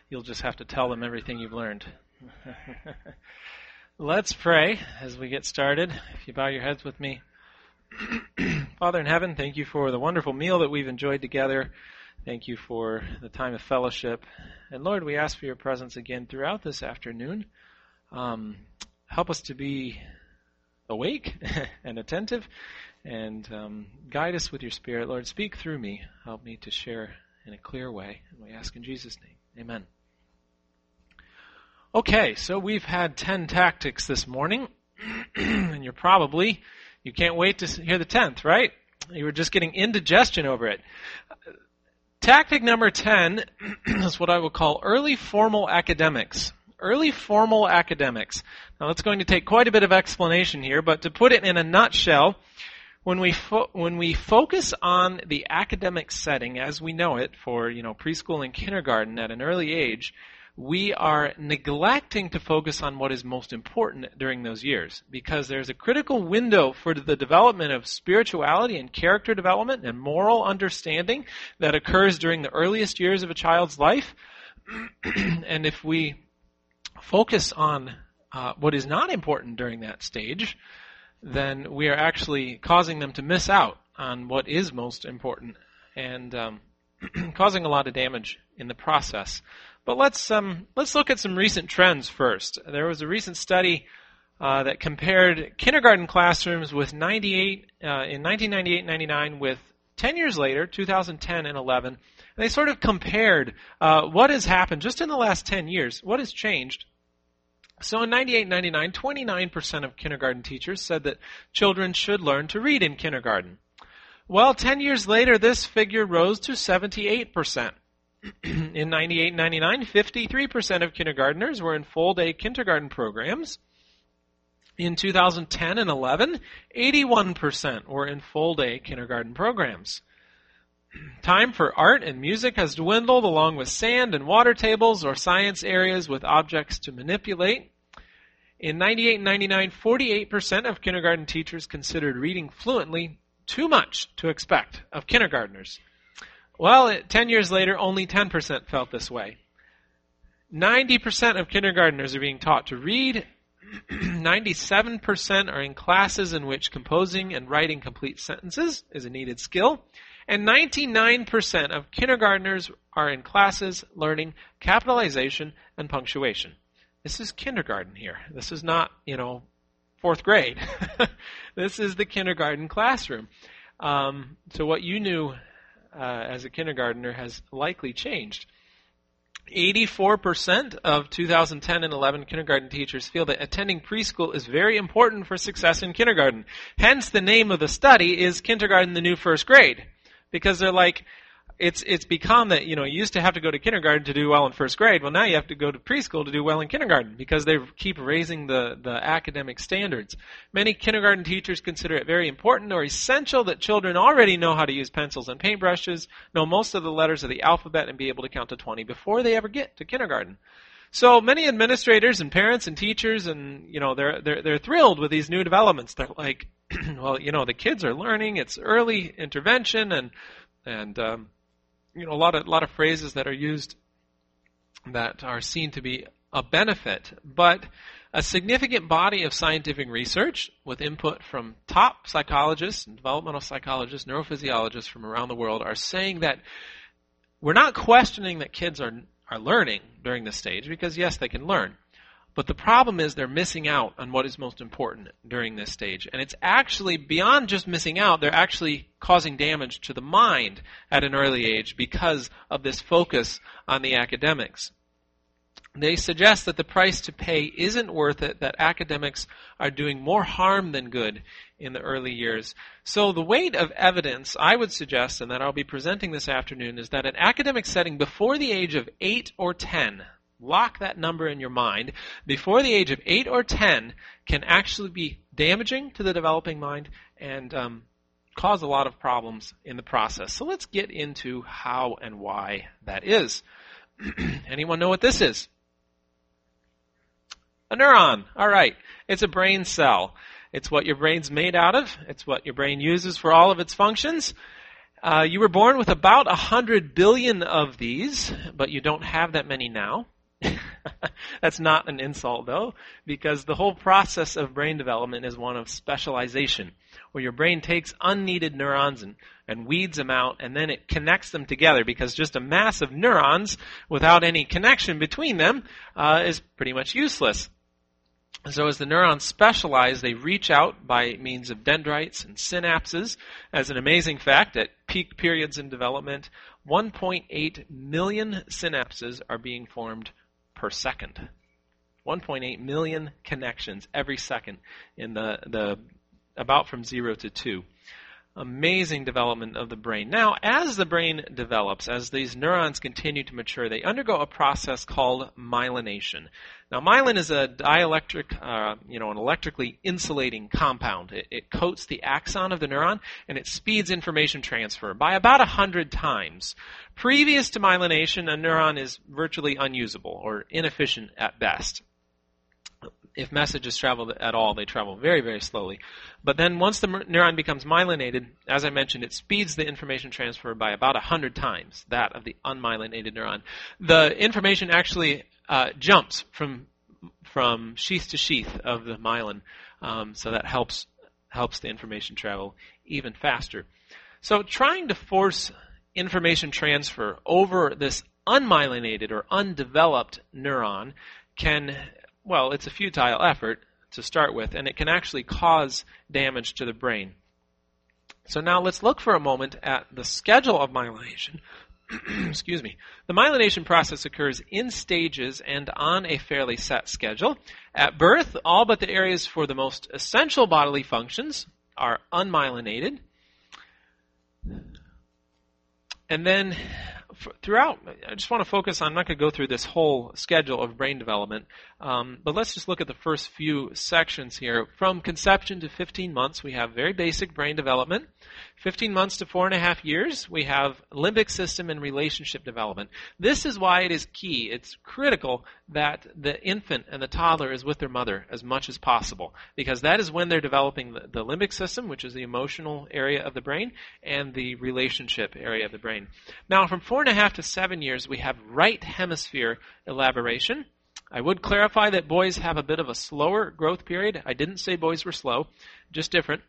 You'll just have to tell them everything you've learned. Let's pray as we get started. If you bow your heads with me. Father in heaven, thank you for the wonderful meal that we've enjoyed together. Thank you for the time of fellowship. And Lord, we ask for your presence again throughout this afternoon. Help us to be awake and attentive, and guide us with your Spirit. Lord, speak through me. Help me to share in a clear way. And we ask in Jesus' name. Amen. Okay, so we've had 10 tactics this morning, and you can't wait to hear the 10th, right? You were just getting indigestion over it. Tactic number 10 is what I will call early formal academics. Early formal academics. Now that's going to take quite a bit of explanation here, but to put it in a nutshell, when we focus on the academic setting as we know it for preschool and kindergarten at an early age, we are neglecting to focus on what is most important during those years, because there's a critical window for the development of spirituality and character development and moral understanding that occurs during the earliest years of a child's life. And if we focus on what is not important during that stage, then we are actually causing them to miss out on what is most important and causing a lot of damage in the process. But let's look at some recent trends first. There was a recent study that compared kindergarten classrooms with in 1998-99 with 10 years later, 2010 and 11. And they sort of compared what has happened just in the last 10 years, what has changed. So in 98-99, 29% of kindergarten teachers said that children should learn to read in kindergarten. Well, 10 years later, this figure rose to 78%. In 98-99, 53% of kindergartners were in full-day kindergarten programs. In 2010 and 11, 81% were in full-day kindergarten programs. Time for art and music has dwindled, along with sand and water tables or science areas with objects to manipulate. In 98-99, 48% of kindergarten teachers considered reading fluently too much to expect of kindergartners. Well, 10 years later, only 10% felt this way. 90% of kindergartners are being taught to read. 97% are in classes in which composing and writing complete sentences is a needed skill. And 99% of kindergartners are in classes learning capitalization and punctuation. This is kindergarten here. This is not, fourth grade. This is the kindergarten classroom. So what you knew as a kindergartner has likely changed. 84% of 2010 and 11 kindergarten teachers feel that attending preschool is very important for success in kindergarten. Hence, the name of the study is Kindergarten, the New First Grade. Because they're like, it's become that, you used to have to go to kindergarten to do well in first grade. Well, now you have to go to preschool to do well in kindergarten because they keep raising the academic standards. Many kindergarten teachers consider it very important or essential that children already know how to use pencils and paintbrushes, know most of the letters of the alphabet, and be able to count to 20 before they ever get to kindergarten. So many administrators and parents and teachers, and they're thrilled with these new developments. They're like, well, the kids are learning. It's early intervention, and a lot of phrases that are used that are seen to be a benefit. But a significant body of scientific research with input from top psychologists and developmental psychologists, neurophysiologists from around the world are saying that we're not questioning that kids are learning during this stage, because yes, they can learn. But the problem is they're missing out on what is most important during this stage. And it's actually beyond just missing out, they're actually causing damage to the mind at an early age because of this focus on the academics. They suggest that the price to pay isn't worth it, that academics are doing more harm than good in the early years. So the weight of evidence, I would suggest, and that I'll be presenting this afternoon, is that an academic setting before the age of 8 or 10, lock that number in your mind, before the age of 8 or 10 can actually be damaging to the developing mind and cause a lot of problems in the process. So let's get into how and why that is. Anyone know what this is? A neuron. All right. It's a brain cell. It's what your brain's made out of. It's what your brain uses for all of its functions. You were born with about 100 billion of these, but you don't have that many now. That's not an insult, though, because the whole process of brain development is one of specialization, where your brain takes unneeded neurons and weeds them out, and then it connects them together, because just a mass of neurons without any connection between them is pretty much useless. So as the neurons specialize, they reach out by means of dendrites and synapses. As an amazing fact, at peak periods in development, 1.8 million synapses are being formed per second. 1.8 million connections every second in the about from 0 to 2. Amazing development of the brain. Now, as the brain develops, as these neurons continue to mature, they undergo a process called myelination. Now, myelin is a dielectric, an electrically insulating compound. It coats the axon of the neuron, and it speeds information transfer by about 100 times. Previous to myelination, a neuron is virtually unusable or inefficient at best. If messages travel at all, they travel very, very slowly. But then once the neuron becomes myelinated, as I mentioned, it speeds the information transfer by about 100 times that of the unmyelinated neuron. The information actually jumps from sheath to sheath of the myelin, so that helps the information travel even faster. So trying to force information transfer over this unmyelinated or undeveloped neuron it's a futile effort to start with, and it can actually cause damage to the brain. So now let's look for a moment at the schedule of myelination. Excuse me. The myelination process occurs in stages and on a fairly set schedule. At birth, all but the areas for the most essential bodily functions are unmyelinated. And then throughout, I just want to focus on, I'm not going to go through this whole schedule of brain development, but let's just look at the first few sections here. From conception to 15 months, we have very basic brain development. 15 months to 4.5 years, we have limbic system and relationship development. This is why it is key. It's critical that the infant and the toddler is with their mother as much as possible, because that is when they're developing the limbic system, which is the emotional area of the brain, and the relationship area of the brain. Now, from 4.5 to 7 years, we have right hemisphere elaboration. I would clarify that boys have a bit of a slower growth period. I didn't say boys were slow, just different.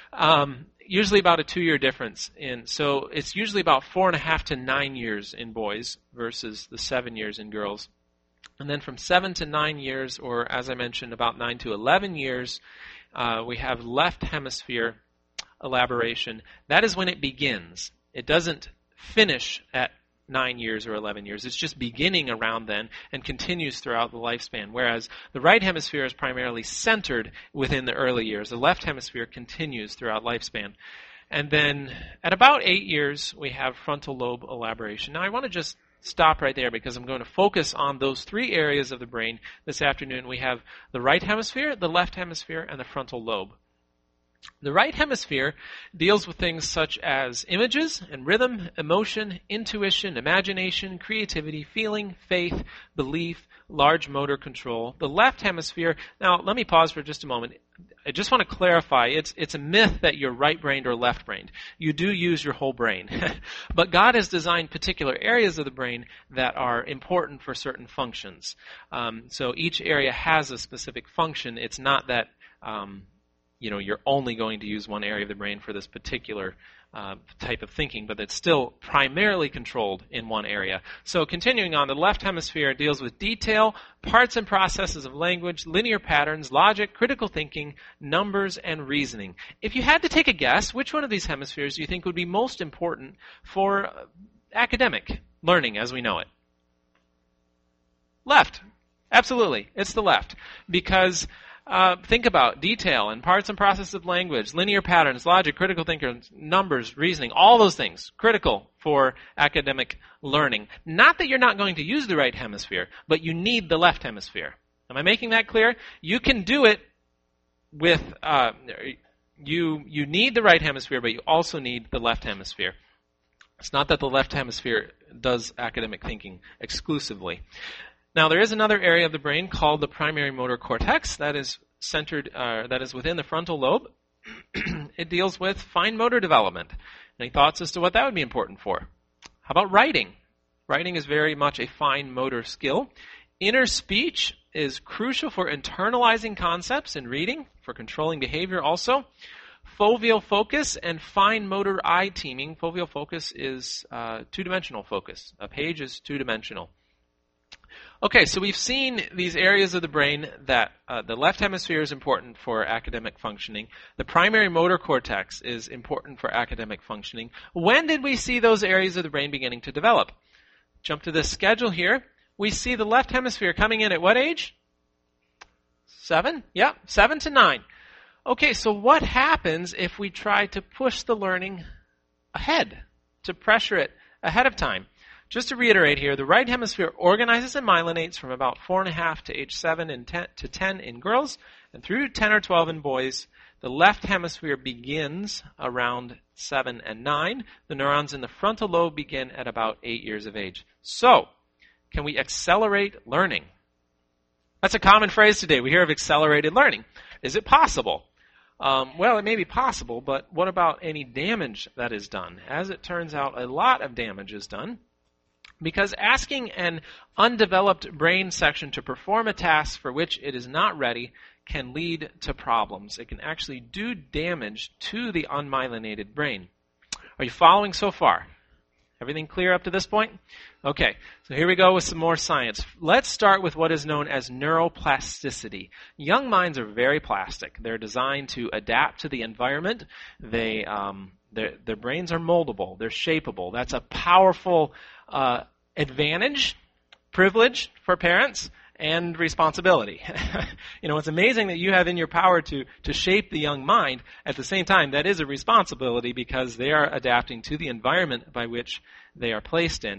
Usually about a 2-year difference. So it's usually about 4.5 to 9 years in boys versus the 7 years in girls. And then from 7 to 9 years, or as I mentioned, about 9 to 11 years, we have left hemisphere elaboration. That is when it begins. It doesn't finish at 9 years or 11 years. It's just beginning around then and continues throughout the lifespan, whereas the right hemisphere is primarily centered within the early years. The left hemisphere continues throughout lifespan. And then at about 8 years, we have frontal lobe elaboration. Now, I want to just stop right there because I'm going to focus on those 3 areas of the brain this afternoon. We have the right hemisphere, the left hemisphere, and the frontal lobe. The right hemisphere deals with things such as images and rhythm, emotion, intuition, imagination, creativity, feeling, faith, belief, large motor control. The left hemisphere, now let me pause for just a moment. I just want to clarify, it's a myth that you're right-brained or left-brained. You do use your whole brain. But God has designed particular areas of the brain that are important for certain functions. So each area has a specific function. It's not that you're only going to use one area of the brain for this particular type of thinking, but it's still primarily controlled in one area. So continuing on, the left hemisphere deals with detail, parts and processes of language, linear patterns, logic, critical thinking, numbers, and reasoning. If you had to take a guess, which one of these hemispheres do you think would be most important for academic learning as we know it? Left. Absolutely. It's the left. Because think about detail and parts and processes of language, linear patterns, logic, critical thinking, numbers, reasoning, all those things critical for academic learning. Not that you're not going to use the right hemisphere, but you need the left hemisphere. Am I making that clear? You can do it with, you need the right hemisphere, but you also need the left hemisphere. It's not that the left hemisphere does academic thinking exclusively. Now, there is another area of the brain called the primary motor cortex that is centered, that is within the frontal lobe. It deals with fine motor development. Any thoughts as to what that would be important for? How about writing? Writing is very much a fine motor skill. Inner speech is crucial for internalizing concepts in reading, for controlling behavior also. Foveal focus and fine motor eye teaming. Foveal focus is two-dimensional focus. A page is two-dimensional. Okay, so we've seen these areas of the brain that the left hemisphere is important for academic functioning. The primary motor cortex is important for academic functioning. When did we see those areas of the brain beginning to develop? Jump to this schedule here. We see the left hemisphere coming in at what age? 7? Yeah, 7 to 9. Okay, so what happens if we try to push the learning ahead, to pressure it ahead of time? Just to reiterate here, the right hemisphere organizes and myelinates from about 4.5 to age 7 and 10 to 10 in girls, and through 10 or 12 in boys. The left hemisphere begins around 7 and 9. The neurons in the frontal lobe begin at about 8 years of age. So, can we accelerate learning? That's a common phrase today. We hear of accelerated learning. Is it possible? Well, it may be possible, but what about any damage that is done? As it turns out, a lot of damage is done. Because asking an undeveloped brain section to perform a task for which it is not ready can lead to problems. It can actually do damage to the unmyelinated brain. Are you following so far? Everything clear up to this point? Okay, so here we go with some more science. Let's start with what is known as neuroplasticity. Young minds are very plastic. They're designed to adapt to the environment. Their brains are moldable. They're shapeable. That's a powerful advantage, privilege for parents, and responsibility. It's amazing that you have in your power to shape the young mind. At the same time, that is a responsibility because they are adapting to the environment by which they are placed in.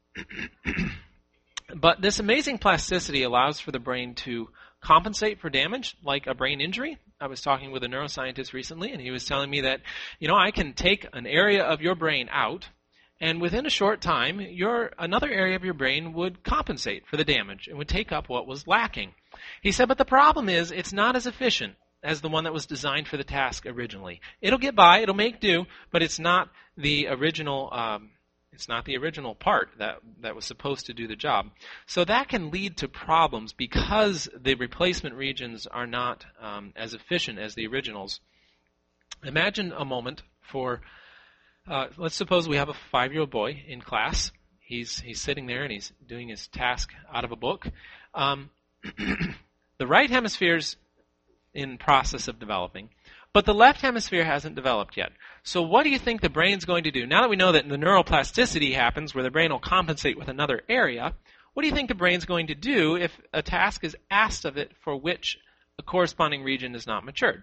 But this amazing plasticity allows for the brain to compensate for damage, like a brain injury. I was talking with a neuroscientist recently, and he was telling me that, I can take an area of your brain out, and within a short time, another area of your brain would compensate for the damage and would take up what was lacking. He said, but the problem is it's not as efficient as the one that was designed for the task originally. It'll get by, it'll make do, but it's not the original part that was supposed to do the job. So that can lead to problems because the replacement regions are not as efficient as the originals. Imagine a moment for... let's suppose we have a 5-year-old boy in class. He's sitting there and he's doing his task out of a book. The right hemisphere's in process of developing, but the left hemisphere hasn't developed yet. So what do you think the brain's going to do? Now that we know that the neuroplasticity happens where the brain will compensate with another area, what do you think the brain's going to do if a task is asked of it for which a corresponding region is not matured?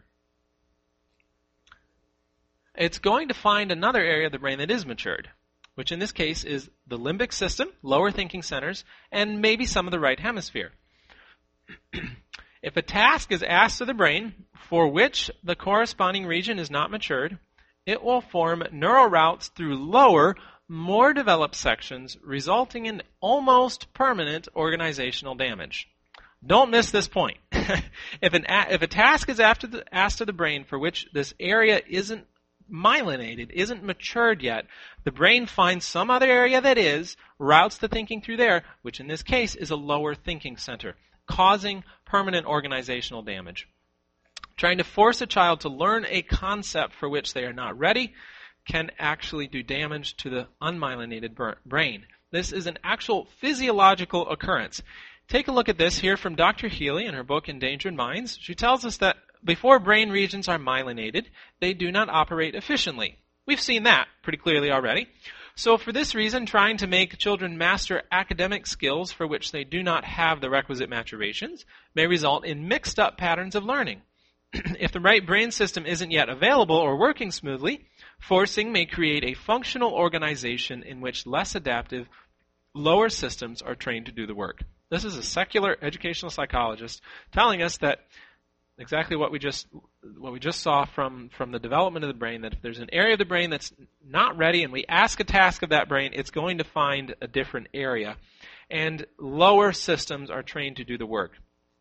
It's going to find another area of the brain that is matured, which in this case is the limbic system, lower thinking centers, and maybe some of the right hemisphere. If a task is asked of the brain for which the corresponding region is not matured, it will form neural routes through lower, more developed sections, resulting in almost permanent organizational damage. Don't miss this point. If a task is asked of the brain for which this area isn't myelinated, isn't matured yet, the brain finds some other area that is, routes the thinking through there, which in this case is a lower thinking center, causing permanent organizational damage. Trying to force a child to learn a concept for which they are not ready can actually do damage to the unmyelinated brain. This is an actual physiological occurrence. Take a look at this here from Dr. Healy in her book Endangered Minds. She tells us that before brain regions are myelinated, they do not operate efficiently. We've seen that pretty clearly already. So for this reason, trying to make children master academic skills for which they do not have the requisite maturations may result in mixed up patterns of learning. If the right brain system isn't yet available or working smoothly, forcing may create a functional organization in which less adaptive, lower systems are trained to do the work. This is a secular educational psychologist telling us that exactly what we just saw from the development of the brain, that if there's an area of the brain that's not ready and we ask a task of that brain, it's going to find a different area. And lower systems are trained to do the work.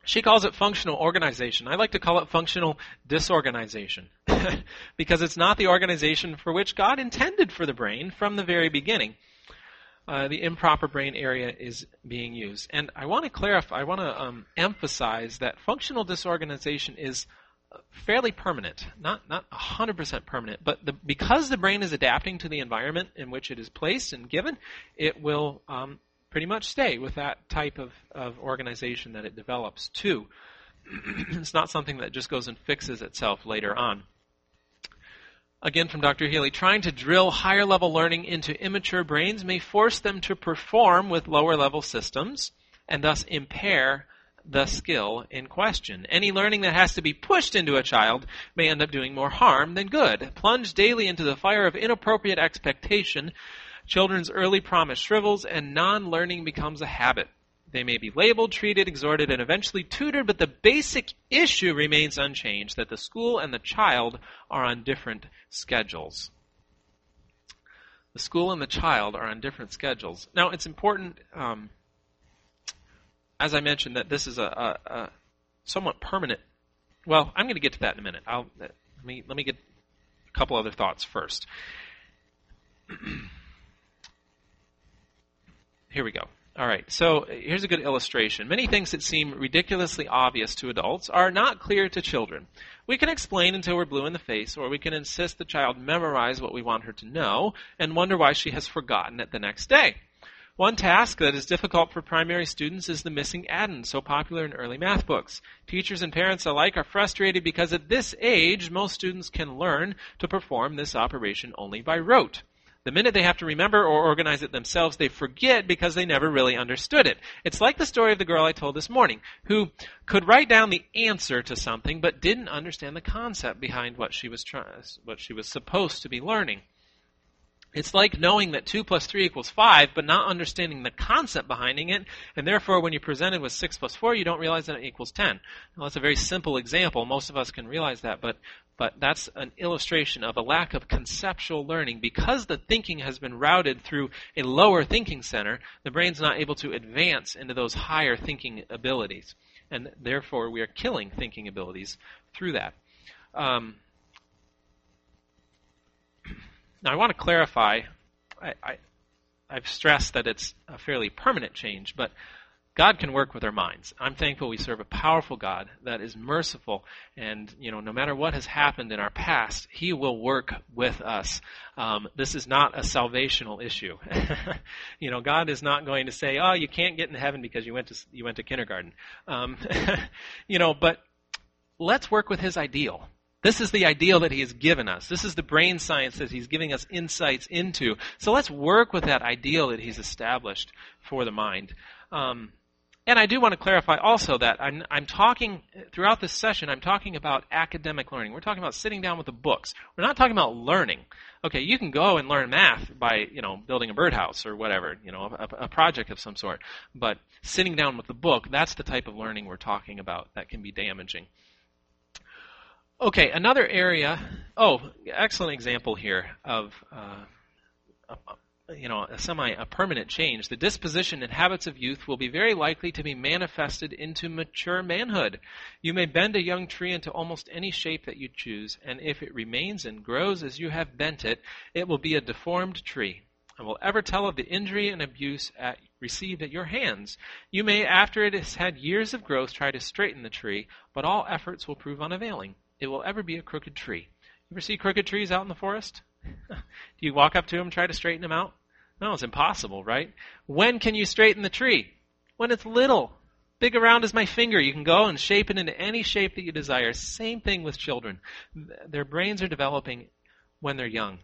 She calls it functional organization. I like to call it functional disorganization because it's not the organization for which God intended for the brain from the very beginning. The improper brain area is being used. And I want to clarify, I want to emphasize that functional disorganization is fairly permanent, not 100% permanent, but because the brain is adapting to the environment in which it is placed and given, it will pretty much stay with that type of organization that it develops too. It's not something that just goes and fixes itself later on. Again, from Dr. Healy, trying to drill higher level learning into immature brains may force them to perform with lower level systems and thus impair the skill in question. Any learning that has to be pushed into a child may end up doing more harm than good. Plunged daily into the fire of inappropriate expectation, children's early promise shrivels and non-learning becomes a habit. They may be labeled, treated, exhorted, and eventually tutored, but the basic issue remains unchanged, that the school and the child are on different schedules. The school and the child are on different schedules. Now, it's important, as I mentioned, that this is a somewhat permanent. Well, I'm going to get to that in a minute. Let me get a couple other thoughts first. Here we go. All right, so here's a good illustration. Many things that seem ridiculously obvious to adults are not clear to children. We can explain until we're blue in the face, or we can insist the child memorize what we want her to know and wonder why she has forgotten it the next day. One task that is difficult for primary students is the missing addend, so popular in early math books. Teachers and parents alike are frustrated because at this age, most students can learn to perform this operation only by rote. The minute they have to remember or organize it themselves, they forget because they never really understood it. It's like the story of the girl I told this morning, who could write down the answer to something but didn't understand the concept behind what she was supposed to be learning. It's like knowing that 2 plus 3 equals 5, but not understanding the concept behind it, and therefore when you're presented with 6 plus 4, you don't realize that it equals 10. Now, that's a very simple example. Most of us can realize that, but that's an illustration of a lack of conceptual learning. Because the thinking has been routed through a lower thinking center, the brain's not able to advance into those higher thinking abilities, and therefore we are killing thinking abilities through that. Now, I want to clarify, I've stressed that it's a fairly permanent change, but God can work with our minds. I'm thankful we serve a powerful God that is merciful, and no matter what has happened in our past, He will work with us. This is not a salvational issue. God is not going to say, "Oh, you can't get into heaven because you went to kindergarten." But let's work with His ideal. This is the ideal that He has given us. This is the brain science that He's giving us insights into. So let's work with that ideal that He's established for the mind. And I do want to clarify also that I'm talking, throughout this session, I'm talking about academic learning. We're talking about sitting down with the books. We're not talking about learning. Okay, you can go and learn math by, building a birdhouse or whatever, a project of some sort. But sitting down with the book, that's the type of learning we're talking about that can be damaging. Okay, another area, excellent example here of a permanent change. The disposition and habits of youth will be very likely to be manifested into mature manhood. You may bend a young tree into almost any shape that you choose, and if it remains and grows as you have bent it, it will be a deformed tree, and will ever tell of the injury and abuse received at your hands. You may, after it has had years of growth, try to straighten the tree, but all efforts will prove unavailing. It will ever be a crooked tree. You ever see crooked trees out in the forest? Do you walk up to them and try to straighten them out? No, it's impossible, right? When can you straighten the tree? When it's little, big around as my finger. You can go and shape it into any shape that you desire. Same thing with children. Their brains are developing when they're young.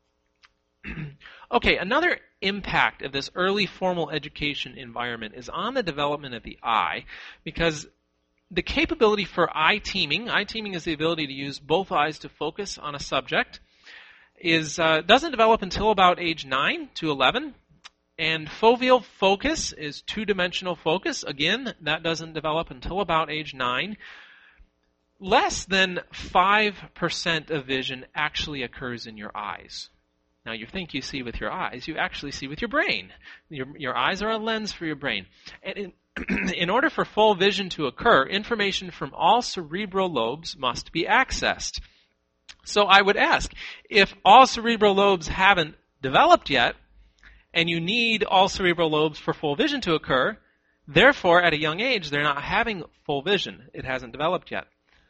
Okay, another impact of this early formal education environment is on the development of the eye, because the capability for eye teaming is the ability to use both eyes to focus on a subject, doesn't develop until about age 9 to 11. And foveal focus is two-dimensional focus. Again, that doesn't develop until about age 9. Less than 5% of vision actually occurs in your eyes. Now, you think you see with your eyes, you actually see with your brain. Your eyes are a lens for your brain. And in order for full vision to occur, information from all cerebral lobes must be accessed. So I would ask, if all cerebral lobes haven't developed yet, and you need all cerebral lobes for full vision to occur, therefore, at a young age, they're not having full vision. It hasn't developed yet.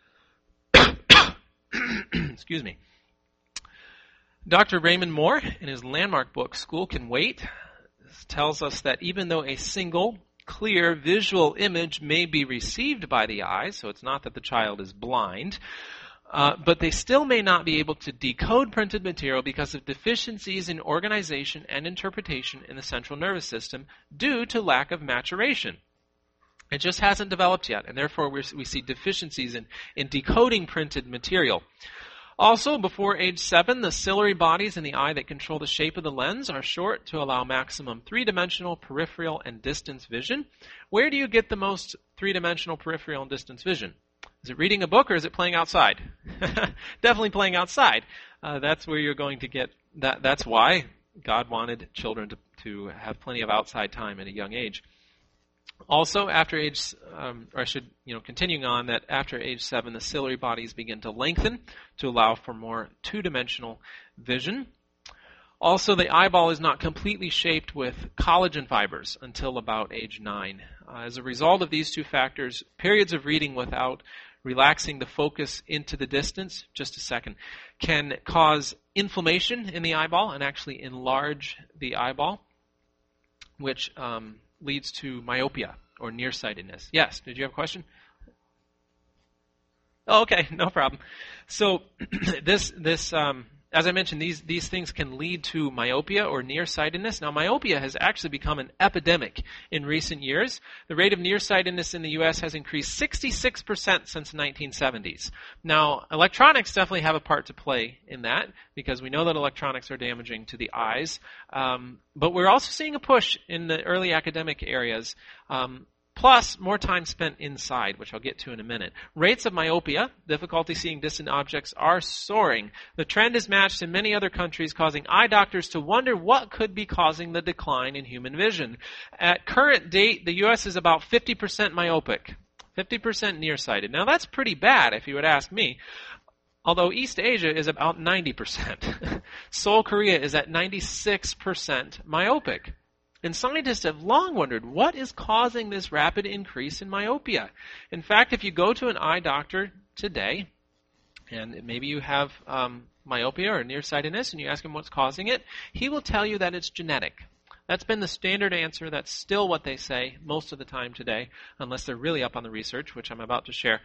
Excuse me. Dr. Raymond Moore, in his landmark book, School Can Wait, tells us that even though a single, clear visual image may be received by the eye, so it's not that the child is blind, but they still may not be able to decode printed material because of deficiencies in organization and interpretation in the central nervous system due to lack of maturation. It just hasn't developed yet, and therefore we see deficiencies in decoding printed material. Also, before age 7, the ciliary bodies in the eye that control the shape of the lens are short to allow maximum three-dimensional peripheral and distance vision. Where do you get the most three-dimensional peripheral and distance vision? Is it reading a book or is it playing outside? Definitely playing outside. That's where you're going to get that. That's why God wanted children to have plenty of outside time at a young age. Also, after age, continuing on, that after age 7, the ciliary bodies begin to lengthen to allow for more two-dimensional vision. Also, the eyeball is not completely shaped with collagen fibers until about age 9. As a result of these two factors, periods of reading without relaxing the focus into the distance, just a second, can cause inflammation in the eyeball and actually enlarge the eyeball, which leads to myopia or nearsightedness. Yes, did you have a question? Oh, okay, no problem. So this as I mentioned, these things can lead to myopia or nearsightedness. Now, myopia has actually become an epidemic in recent years. The rate of nearsightedness in the U.S. has increased 66% since the 1970s. Now, electronics definitely have a part to play in that because we know that electronics are damaging to the eyes. But we're also seeing a push in the early academic areas. Plus, more time spent inside, which I'll get to in a minute. Rates of myopia, difficulty seeing distant objects, are soaring. The trend is matched in many other countries, causing eye doctors to wonder what could be causing the decline in human vision. At current date, the U.S. is about 50% myopic, 50% nearsighted. Now, that's pretty bad, if you would ask me. Although East Asia is about 90%. Seoul, Korea is at 96% myopic. And scientists have long wondered, what is causing this rapid increase in myopia? In fact, if you go to an eye doctor today, and maybe you have myopia or nearsightedness, and you ask him what's causing it, he will tell you that it's genetic. That's been the standard answer. That's still what they say most of the time today, unless they're really up on the research, which I'm about to share.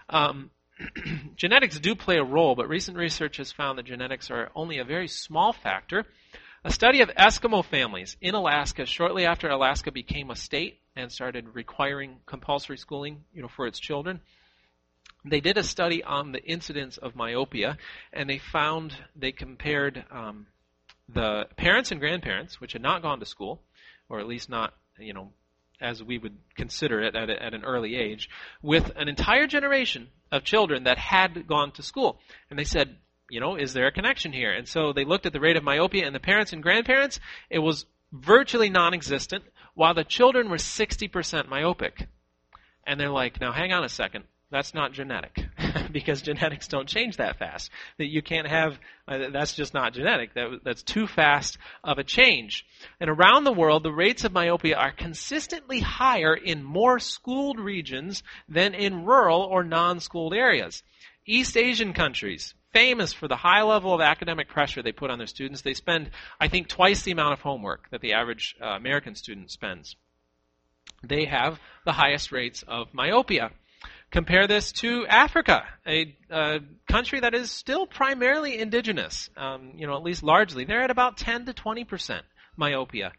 Genetics do play a role, but recent research has found that genetics are only a very small factor. A study of Eskimo families in Alaska shortly after Alaska became a state and started requiring compulsory schooling, for its children. They did a study on the incidence of myopia, and they compared the parents and grandparents, which had not gone to school, or at least not, as we would consider it at an early age, with an entire generation of children that had gone to school. And they said, is there a connection here? And so they looked at the rate of myopia in the parents and grandparents. It was virtually non-existent, while the children were 60% myopic. And they're like, now hang on a second. That's not genetic, because genetics don't change that fast. That you can't have, that's just not genetic. That's too fast of a change. And around the world, the rates of myopia are consistently higher in more schooled regions than in rural or non-schooled areas. East Asian countries, famous for the high level of academic pressure they put on their students. They spend, I think, twice the amount of homework that the average American student spends. They have the highest rates of myopia. Compare this to Africa, a country that is still primarily indigenous, at least largely. They're at about 10 to 20% myopia.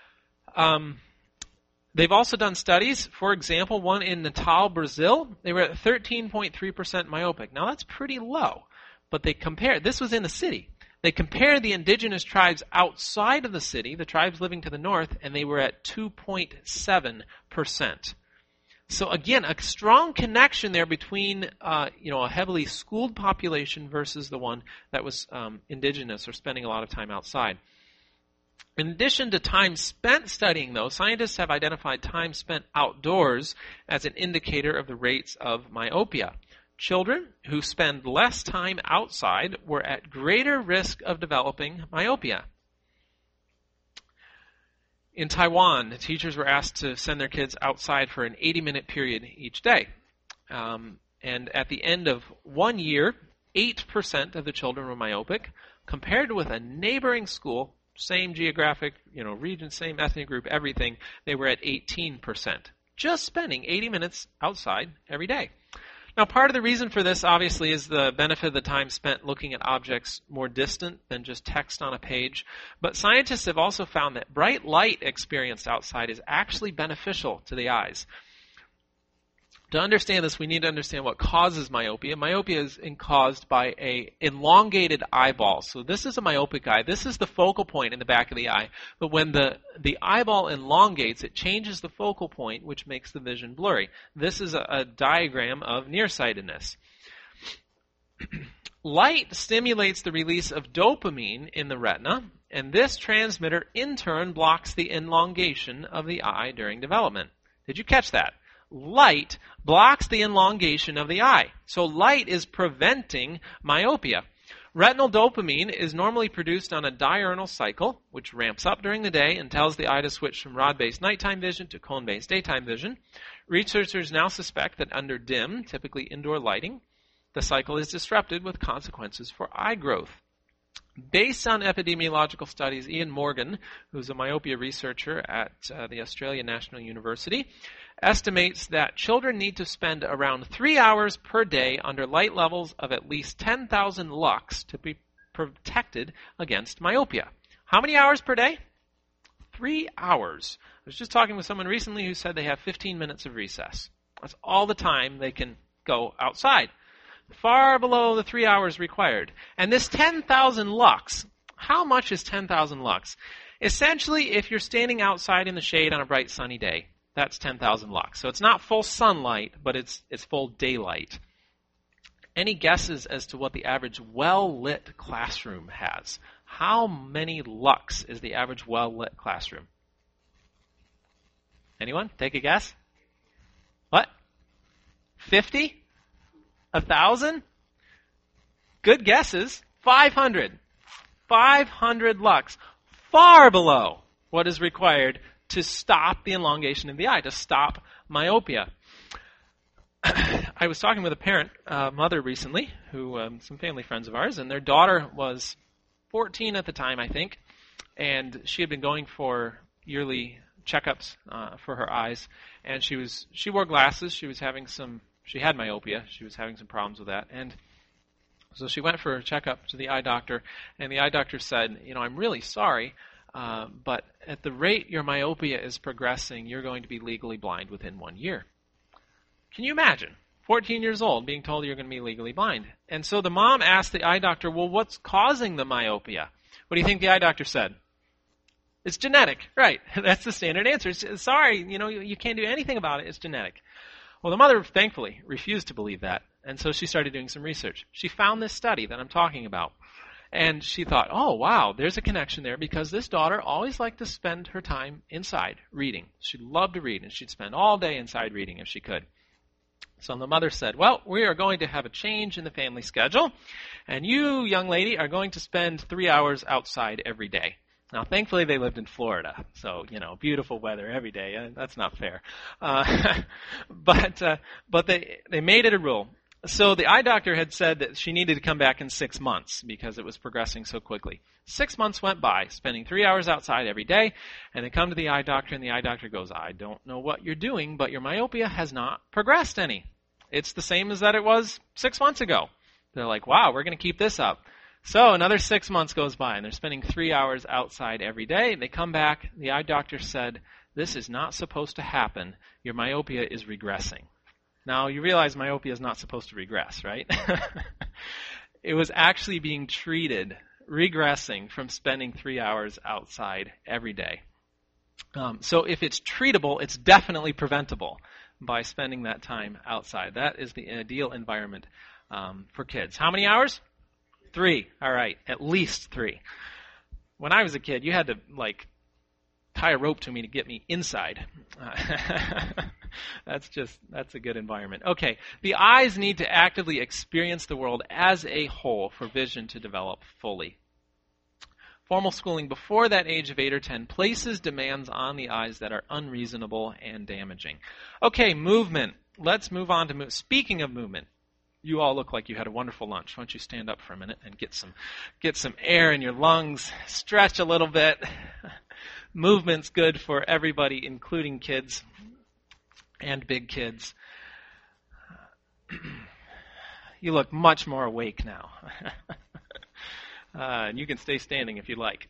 They've also done studies, for example, one in Natal, Brazil. They were at 13.3% myopic. Now, that's pretty low. But they compared, this was in the city, they compared the indigenous tribes outside of the city, the tribes living to the north, and they were at 2.7%. So again, a strong connection there between, a heavily schooled population versus the one that was indigenous or spending a lot of time outside. In addition to time spent studying, though, scientists have identified time spent outdoors as an indicator of the rates of myopia. Children who spend less time outside were at greater risk of developing myopia. In Taiwan, teachers were asked to send their kids outside for an 80-minute period each day. And at the end of 1 year, 8% of the children were myopic, compared with a neighboring school, same geographic, region, same ethnic group, everything, they were at 18%. Just spending 80 minutes outside every day. Now, part of the reason for this, obviously, is the benefit of the time spent looking at objects more distant than just text on a page. But scientists have also found that bright light experienced outside is actually beneficial to the eyes. To understand this, we need to understand what causes myopia. Myopia is caused by an elongated eyeball. So this is a myopic eye. This is the focal point in the back of the eye. But when the eyeball elongates, it changes the focal point, which makes the vision blurry. This is a diagram of nearsightedness. Light stimulates the release of dopamine in the retina, and this transmitter in turn blocks the elongation of the eye during development. Did you catch that? Light blocks the elongation of the eye. So light is preventing myopia. Retinal dopamine is normally produced on a diurnal cycle, which ramps up during the day and tells the eye to switch from rod-based nighttime vision to cone-based daytime vision. Researchers now suspect that under dim, typically indoor lighting, the cycle is disrupted with consequences for eye growth. Based on epidemiological studies, Ian Morgan, who's a myopia researcher at the Australian National University, estimates that children need to spend around 3 hours per day under light levels of at least 10,000 lux to be protected against myopia. How many hours per day? 3 hours. I was just talking with someone recently who said they have 15 minutes of recess. That's all the time they can go outside. Far below the 3 hours required. And this 10,000 lux, how much is 10,000 lux? Essentially, if you're standing outside in the shade on a bright sunny day, that's 10,000 lux. So it's not full sunlight, but it's full daylight. Any guesses as to what the average well-lit classroom has? How many lux is the average well-lit classroom? Anyone? Take a guess? What? 50? 1,000? Good guesses. 500. 500 lux. Far below what is required to stop the elongation of the eye, to stop myopia. I was talking with a parent, mother recently, who some family friends of ours, and their daughter was 14 at the time, I think, and she had been going for yearly checkups for her eyes, and she wore glasses. She had myopia. She was having some problems with that. And so she went for a checkup to the eye doctor, and the eye doctor said, I'm really sorry, but at the rate your myopia is progressing, you're going to be legally blind within 1 year. Can you imagine? 14 years old being told you're going to be legally blind. And so the mom asked the eye doctor, well, what's causing the myopia? What do you think the eye doctor said? It's genetic. Right. That's the standard answer. Sorry, you can't do anything about it. It's genetic. Well, the mother, thankfully, refused to believe that, and so she started doing some research. She found this study that I'm talking about, and she thought, oh, wow, there's a connection there, because this daughter always liked to spend her time inside reading. She loved to read, and she'd spend all day inside reading if she could. So the mother said, well, we are going to have a change in the family schedule, and you, young lady, are going to spend 3 hours outside every day. Now, thankfully, they lived in Florida, so, beautiful weather every day. That's not fair. But they made it a rule. So the eye doctor had said that she needed to come back in 6 months because it was progressing so quickly. 6 months went by, spending 3 hours outside every day, and they come to the eye doctor, and the eye doctor goes, I don't know what you're doing, but your myopia has not progressed any. It's the same as that it was 6 months ago. They're like, wow, we're going to keep this up. So another 6 months goes by, and they're spending 3 hours outside every day. They come back. The eye doctor said, this is not supposed to happen. Your myopia is regressing. Now, you realize myopia is not supposed to regress, right? It was actually being treated, regressing from spending 3 hours outside every day. So if it's treatable, it's definitely preventable by spending that time outside. That is the ideal environment for kids. How many hours? 3. All right, at least 3. When I was a kid, you had to, tie a rope to me to get me inside. That's a good environment. Okay, the eyes need to actively experience the world as a whole for vision to develop fully. Formal schooling before that age of 8 or 10 places demands on the eyes that are unreasonable and damaging. Okay, movement. Let's move on to Speaking of movement, you all look like you had a wonderful lunch. Why don't you stand up for a minute and get some air in your lungs, stretch a little bit. Movement's good for everybody, including kids and big kids. You look much more awake now. And you can stay standing if you like.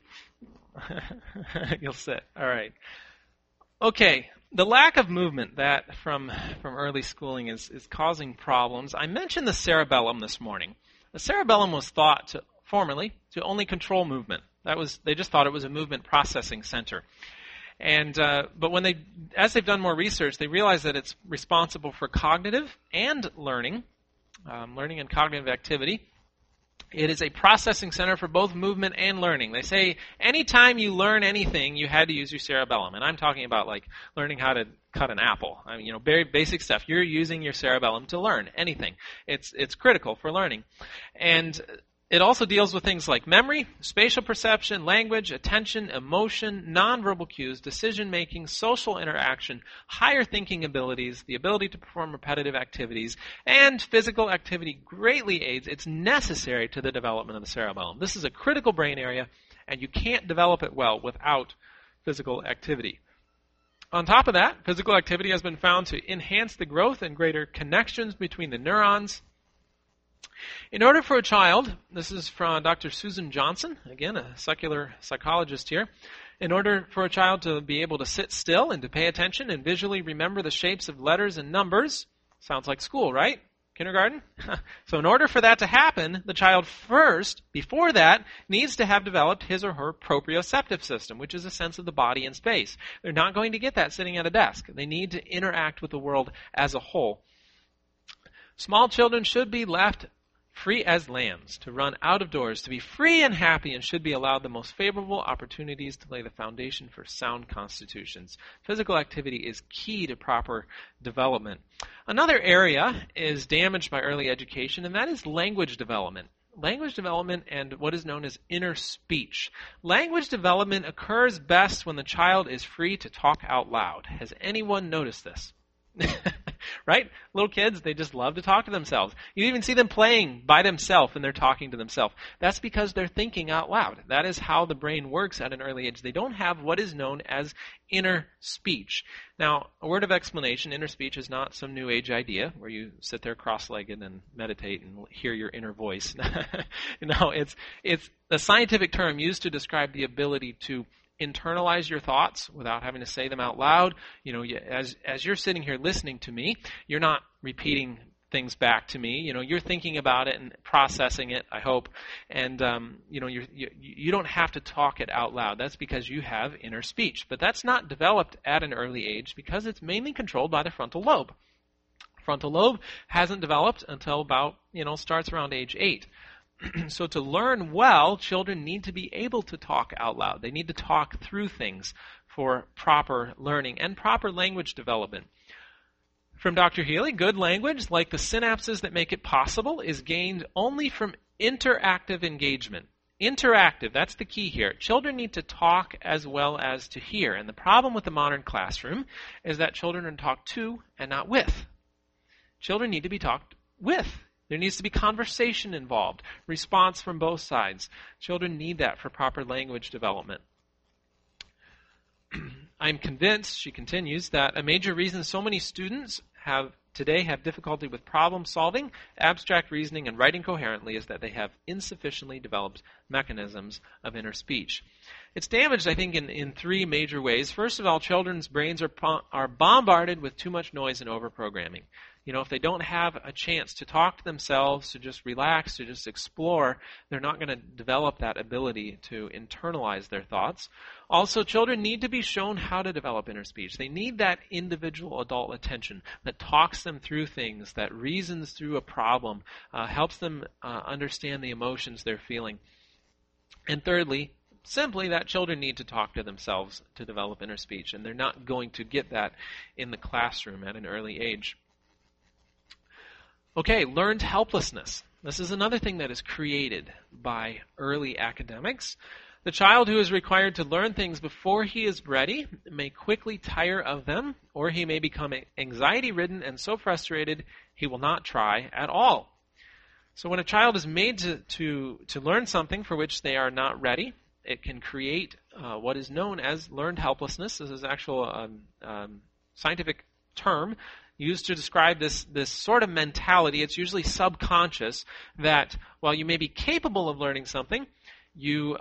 You'll sit. All right. Okay. The lack of movement that from early schooling is causing problems. I mentioned the cerebellum this morning. The cerebellum was thought formerly to only control movement. They just thought it was a movement processing center. And but as they've done more research, they realize that it's responsible for cognitive and learning and cognitive activity. It is a processing center for both movement and learning. They say anytime you learn anything, you had to use your cerebellum. And I'm talking about learning how to cut an apple. I mean, very basic stuff. You're using your cerebellum to learn anything. It's critical for learning. And it also deals with things like memory, spatial perception, language, attention, emotion, nonverbal cues, decision-making, social interaction, higher thinking abilities, the ability to perform repetitive activities, and physical activity greatly aids. It's necessary to the development of the cerebellum. This is a critical brain area, and you can't develop it well without physical activity. On top of that, physical activity has been found to enhance the growth and greater connections between the neurons. In order for a child, this is from Dr. Susan Johnson, again, a secular psychologist here. In order for a child to be able to sit still and to pay attention and visually remember the shapes of letters and numbers, sounds like school, right? Kindergarten? So in order for that to happen, the child first, before that, needs to have developed his or her proprioceptive system, which is a sense of the body and space. They're not going to get that sitting at a desk. They need to interact with the world as a whole. Small children should be left free as lambs, to run out of doors, to be free and happy, and should be allowed the most favorable opportunities to lay the foundation for sound constitutions. Physical activity is key to proper development. Another area is damaged by early education, and that is language development. Language development and what is known as inner speech. Language development occurs best when the child is free to talk out loud. Has anyone noticed this? Right? Little kids, they just love to talk to themselves. You even see them playing by themselves and they're talking to themselves. That's because they're thinking out loud. That is how the brain works at an early age. They don't have what is known as inner speech. Now, a word of explanation, inner speech is not some new age idea where you sit there cross-legged and meditate and hear your inner voice. No, it's a scientific term used to describe the ability to internalize your thoughts without having to say them out loud. You know, as you're sitting here listening to me, you're not repeating things back to me. You know, you're thinking about it and processing it, I hope. And you don't have to talk it out loud. That's because you have inner speech. But that's not developed at an early age because it's mainly controlled by the frontal lobe. Frontal lobe hasn't developed until about, starts around age 8. So to learn well, children need to be able to talk out loud. They need to talk through things for proper learning and proper language development. From Dr. Healy, good language, like the synapses that make it possible, is gained only from interactive engagement. Interactive, that's the key here. Children need to talk as well as to hear. And the problem with the modern classroom is that children are taught to and not with. Children need to be talked with. There needs to be conversation involved, response from both sides. Children need that for proper language development. I'm convinced, she continues, that a major reason so many students today have difficulty with problem solving, abstract reasoning, and writing coherently is that they have insufficiently developed mechanisms of inner speech. It's damaged, I think, in three major ways. First of all, children's brains are bombarded with too much noise and overprogramming. If they don't have a chance to talk to themselves, to just relax, to just explore, they're not going to develop that ability to internalize their thoughts. Also, children need to be shown how to develop inner speech. They need that individual adult attention that talks them through things, that reasons through a problem, helps them understand the emotions they're feeling. And thirdly, simply that children need to talk to themselves to develop inner speech, and they're not going to get that in the classroom at an early age. Okay, learned helplessness. This is another thing that is created by early academics. The child who is required to learn things before he is ready may quickly tire of them, or he may become anxiety-ridden and so frustrated he will not try at all. So when a child is made to learn something for which they are not ready, it can create what is known as learned helplessness. This is an actual scientific term used to describe this sort of mentality. It's usually subconscious that while you may be capable of learning something, you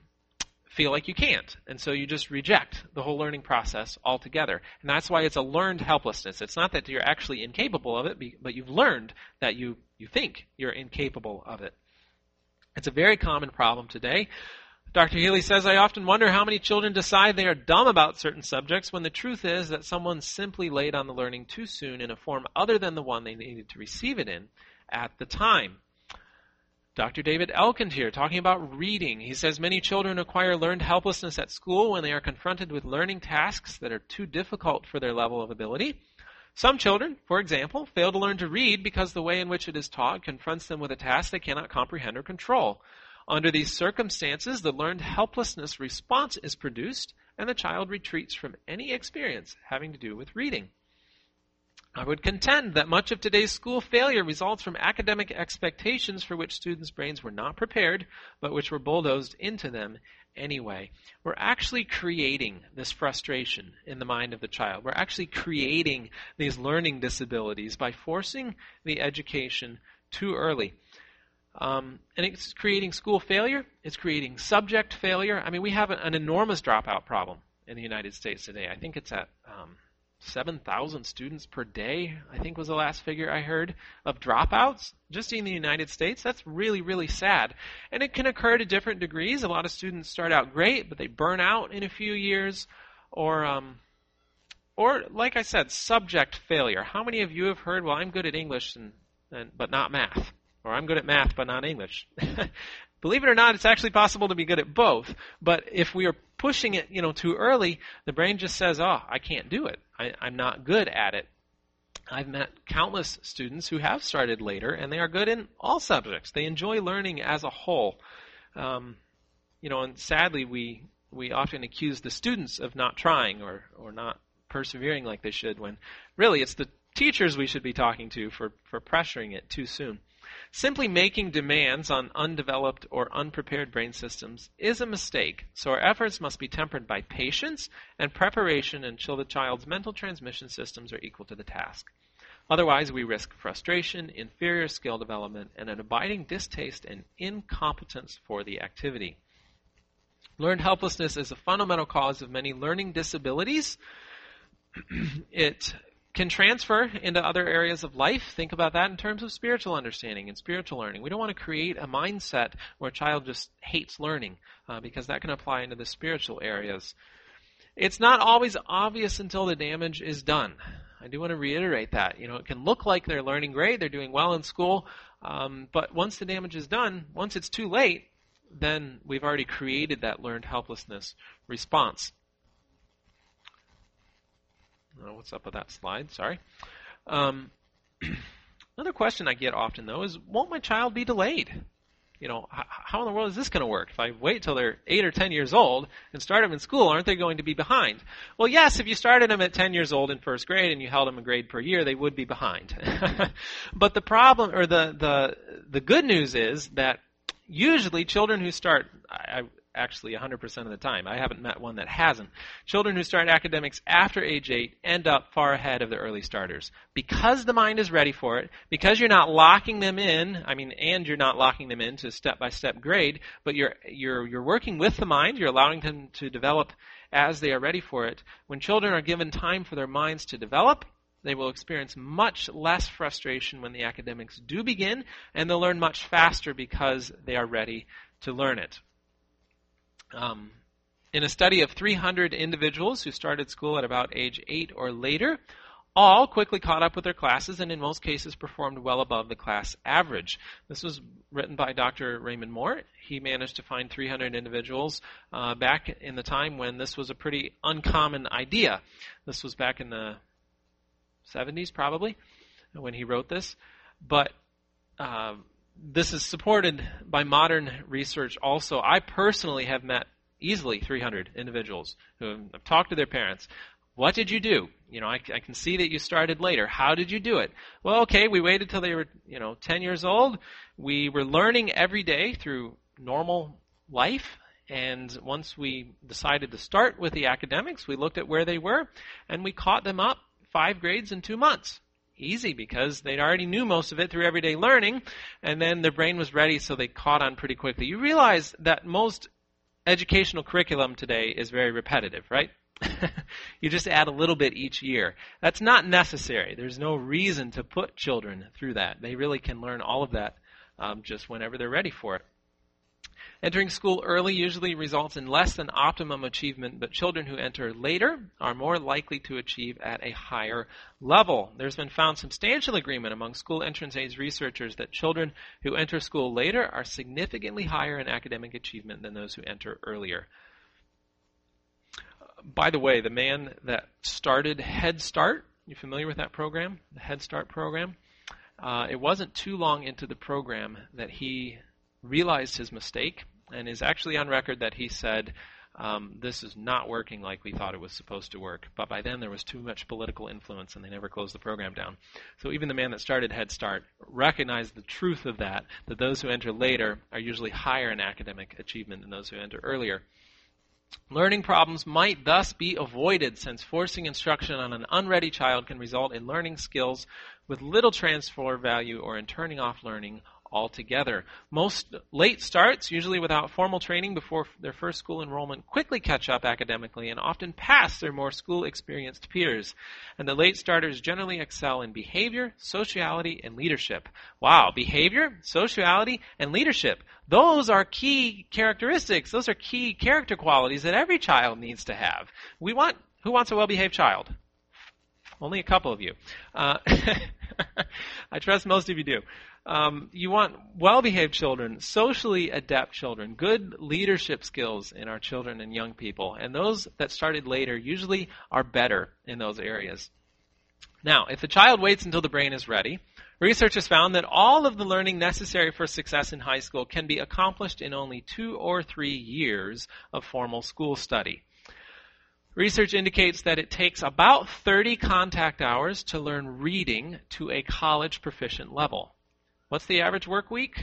feel like you can't. And so you just reject the whole learning process altogether. And that's why it's a learned helplessness. It's not that you're actually incapable of it, but you've learned that you think you're incapable of it. It's a very common problem today. Dr. Healy says, I often wonder how many children decide they are dumb about certain subjects when the truth is that someone simply laid on the learning too soon in a form other than the one they needed to receive it in at the time. Dr. David Elkind here, talking about reading. He says many children acquire learned helplessness at school when they are confronted with learning tasks that are too difficult for their level of ability. Some children, for example, fail to learn to read because the way in which it is taught confronts them with a task they cannot comprehend or control. Under these circumstances, the learned helplessness response is produced, and the child retreats from any experience having to do with reading. I would contend that much of today's school failure results from academic expectations for which students' brains were not prepared, but which were bulldozed into them anyway. We're actually creating this frustration in the mind of the child. We're actually creating these learning disabilities by forcing the education too early. And it's creating school failure. It's creating subject failure. I mean, we have an enormous dropout problem in the United States today. I think it's at 7,000 students per day, I think was the last figure I heard, of dropouts just in the United States. That's really, really sad. And it can occur to different degrees. A lot of students start out great, but they burn out in a few years. Or like I said, subject failure. How many of you have heard, well, I'm good at English but not math? Or I'm good at math but not English? Believe it or not, it's actually possible to be good at both. But if we are pushing it, too early, the brain just says, oh, I can't do it. I'm not good at it. I've met countless students who have started later, and they are good in all subjects. They enjoy learning as a whole. And sadly, we often accuse the students of not trying or not persevering like they should, when really it's the teachers we should be talking to for pressuring it too soon. Simply making demands on undeveloped or unprepared brain systems is a mistake, so our efforts must be tempered by patience and preparation until the child's mental transmission systems are equal to the task. Otherwise, we risk frustration, inferior skill development, and an abiding distaste and incompetence for the activity. Learned helplessness is a fundamental cause of many learning disabilities. It can transfer into other areas of life. Think about that in terms of spiritual understanding and spiritual learning. We don't want to create a mindset where a child just hates learning, because that can apply into the spiritual areas. It's not always obvious until the damage is done. I do want to reiterate that. It can look like they're learning great, they're doing well in school, but once the damage is done, once it's too late, then we've already created that learned helplessness response. What's up with that slide? Sorry. Another question I get often, though, is, won't my child be delayed? How in the world is this going to work? If I wait till they're 8 or 10 years old and start them in school, aren't they going to be behind? Well, yes, if you started them at 10 years old in first grade and you held them a grade per year, they would be behind. But the problem, or the good news is that usually children who start, actually 100% of the time, I haven't met one that hasn't, children who start academics after age 8 end up far ahead of the early starters. Because the mind is ready for it, because you're not locking them in, and you're not locking them into step-by-step grade, but you're working with the mind, you're allowing them to develop as they are ready for it. When children are given time for their minds to develop, they will experience much less frustration when the academics do begin, and they'll learn much faster because they are ready to learn it. In a study of 300 individuals who started school at about age 8 or later, all quickly caught up with their classes and in most cases performed well above the class average. This was written by Dr. Raymond Moore. He managed to find 300 individuals back in the time when this was a pretty uncommon idea. This was back in the 70s probably when he wrote this. But this is supported by modern research also. I personally have met easily 300 individuals who have talked to their parents. What did you do? I can see that you started later. How did you do it? Well, okay, we waited till they were, 10 years old. We were learning every day through normal life. And once we decided to start with the academics, we looked at where they were, and we caught them up 5 grades in 2 months. Easy, because they already knew most of it through everyday learning, and then their brain was ready, so they caught on pretty quickly. You realize that most educational curriculum today is very repetitive, right? You just add a little bit each year. That's not necessary. There's no reason to put children through that. They really can learn all of that just whenever they're ready for it. Entering school early usually results in less than optimum achievement, but children who enter later are more likely to achieve at a higher level. There's been found substantial agreement among school entrance age researchers that children who enter school later are significantly higher in academic achievement than those who enter earlier. By the way, the man that started Head Start, you familiar with that program? The Head Start program? It wasn't too long into the program that he realized his mistake and is actually on record that he said, this is not working like we thought it was supposed to work. But by then there was too much political influence and they never closed the program down. So even the man that started Head Start recognized the truth of that those who enter later are usually higher in academic achievement than those who enter earlier. Learning problems might thus be avoided, since forcing instruction on an unready child can result in learning skills with little transfer value or in turning off learning altogether. Most late starts, usually without formal training before their first school enrollment, quickly catch up academically and often pass their more school-experienced peers. And the late starters generally excel in behavior, sociality, and leadership. Wow, behavior, sociality, and leadership. Those are key characteristics. Those are key character qualities that every child needs to have. Who wants a well-behaved child? Only a couple of you. I trust most of you do. You want well-behaved children, socially adept children, good leadership skills in our children and young people. And those that started later usually are better in those areas. Now, if a child waits until the brain is ready, research has found that all of the learning necessary for success in high school can be accomplished in only 2 or 3 years of formal school study. Research indicates that it takes about 30 contact hours to learn reading to a college proficient level. What's the average work week?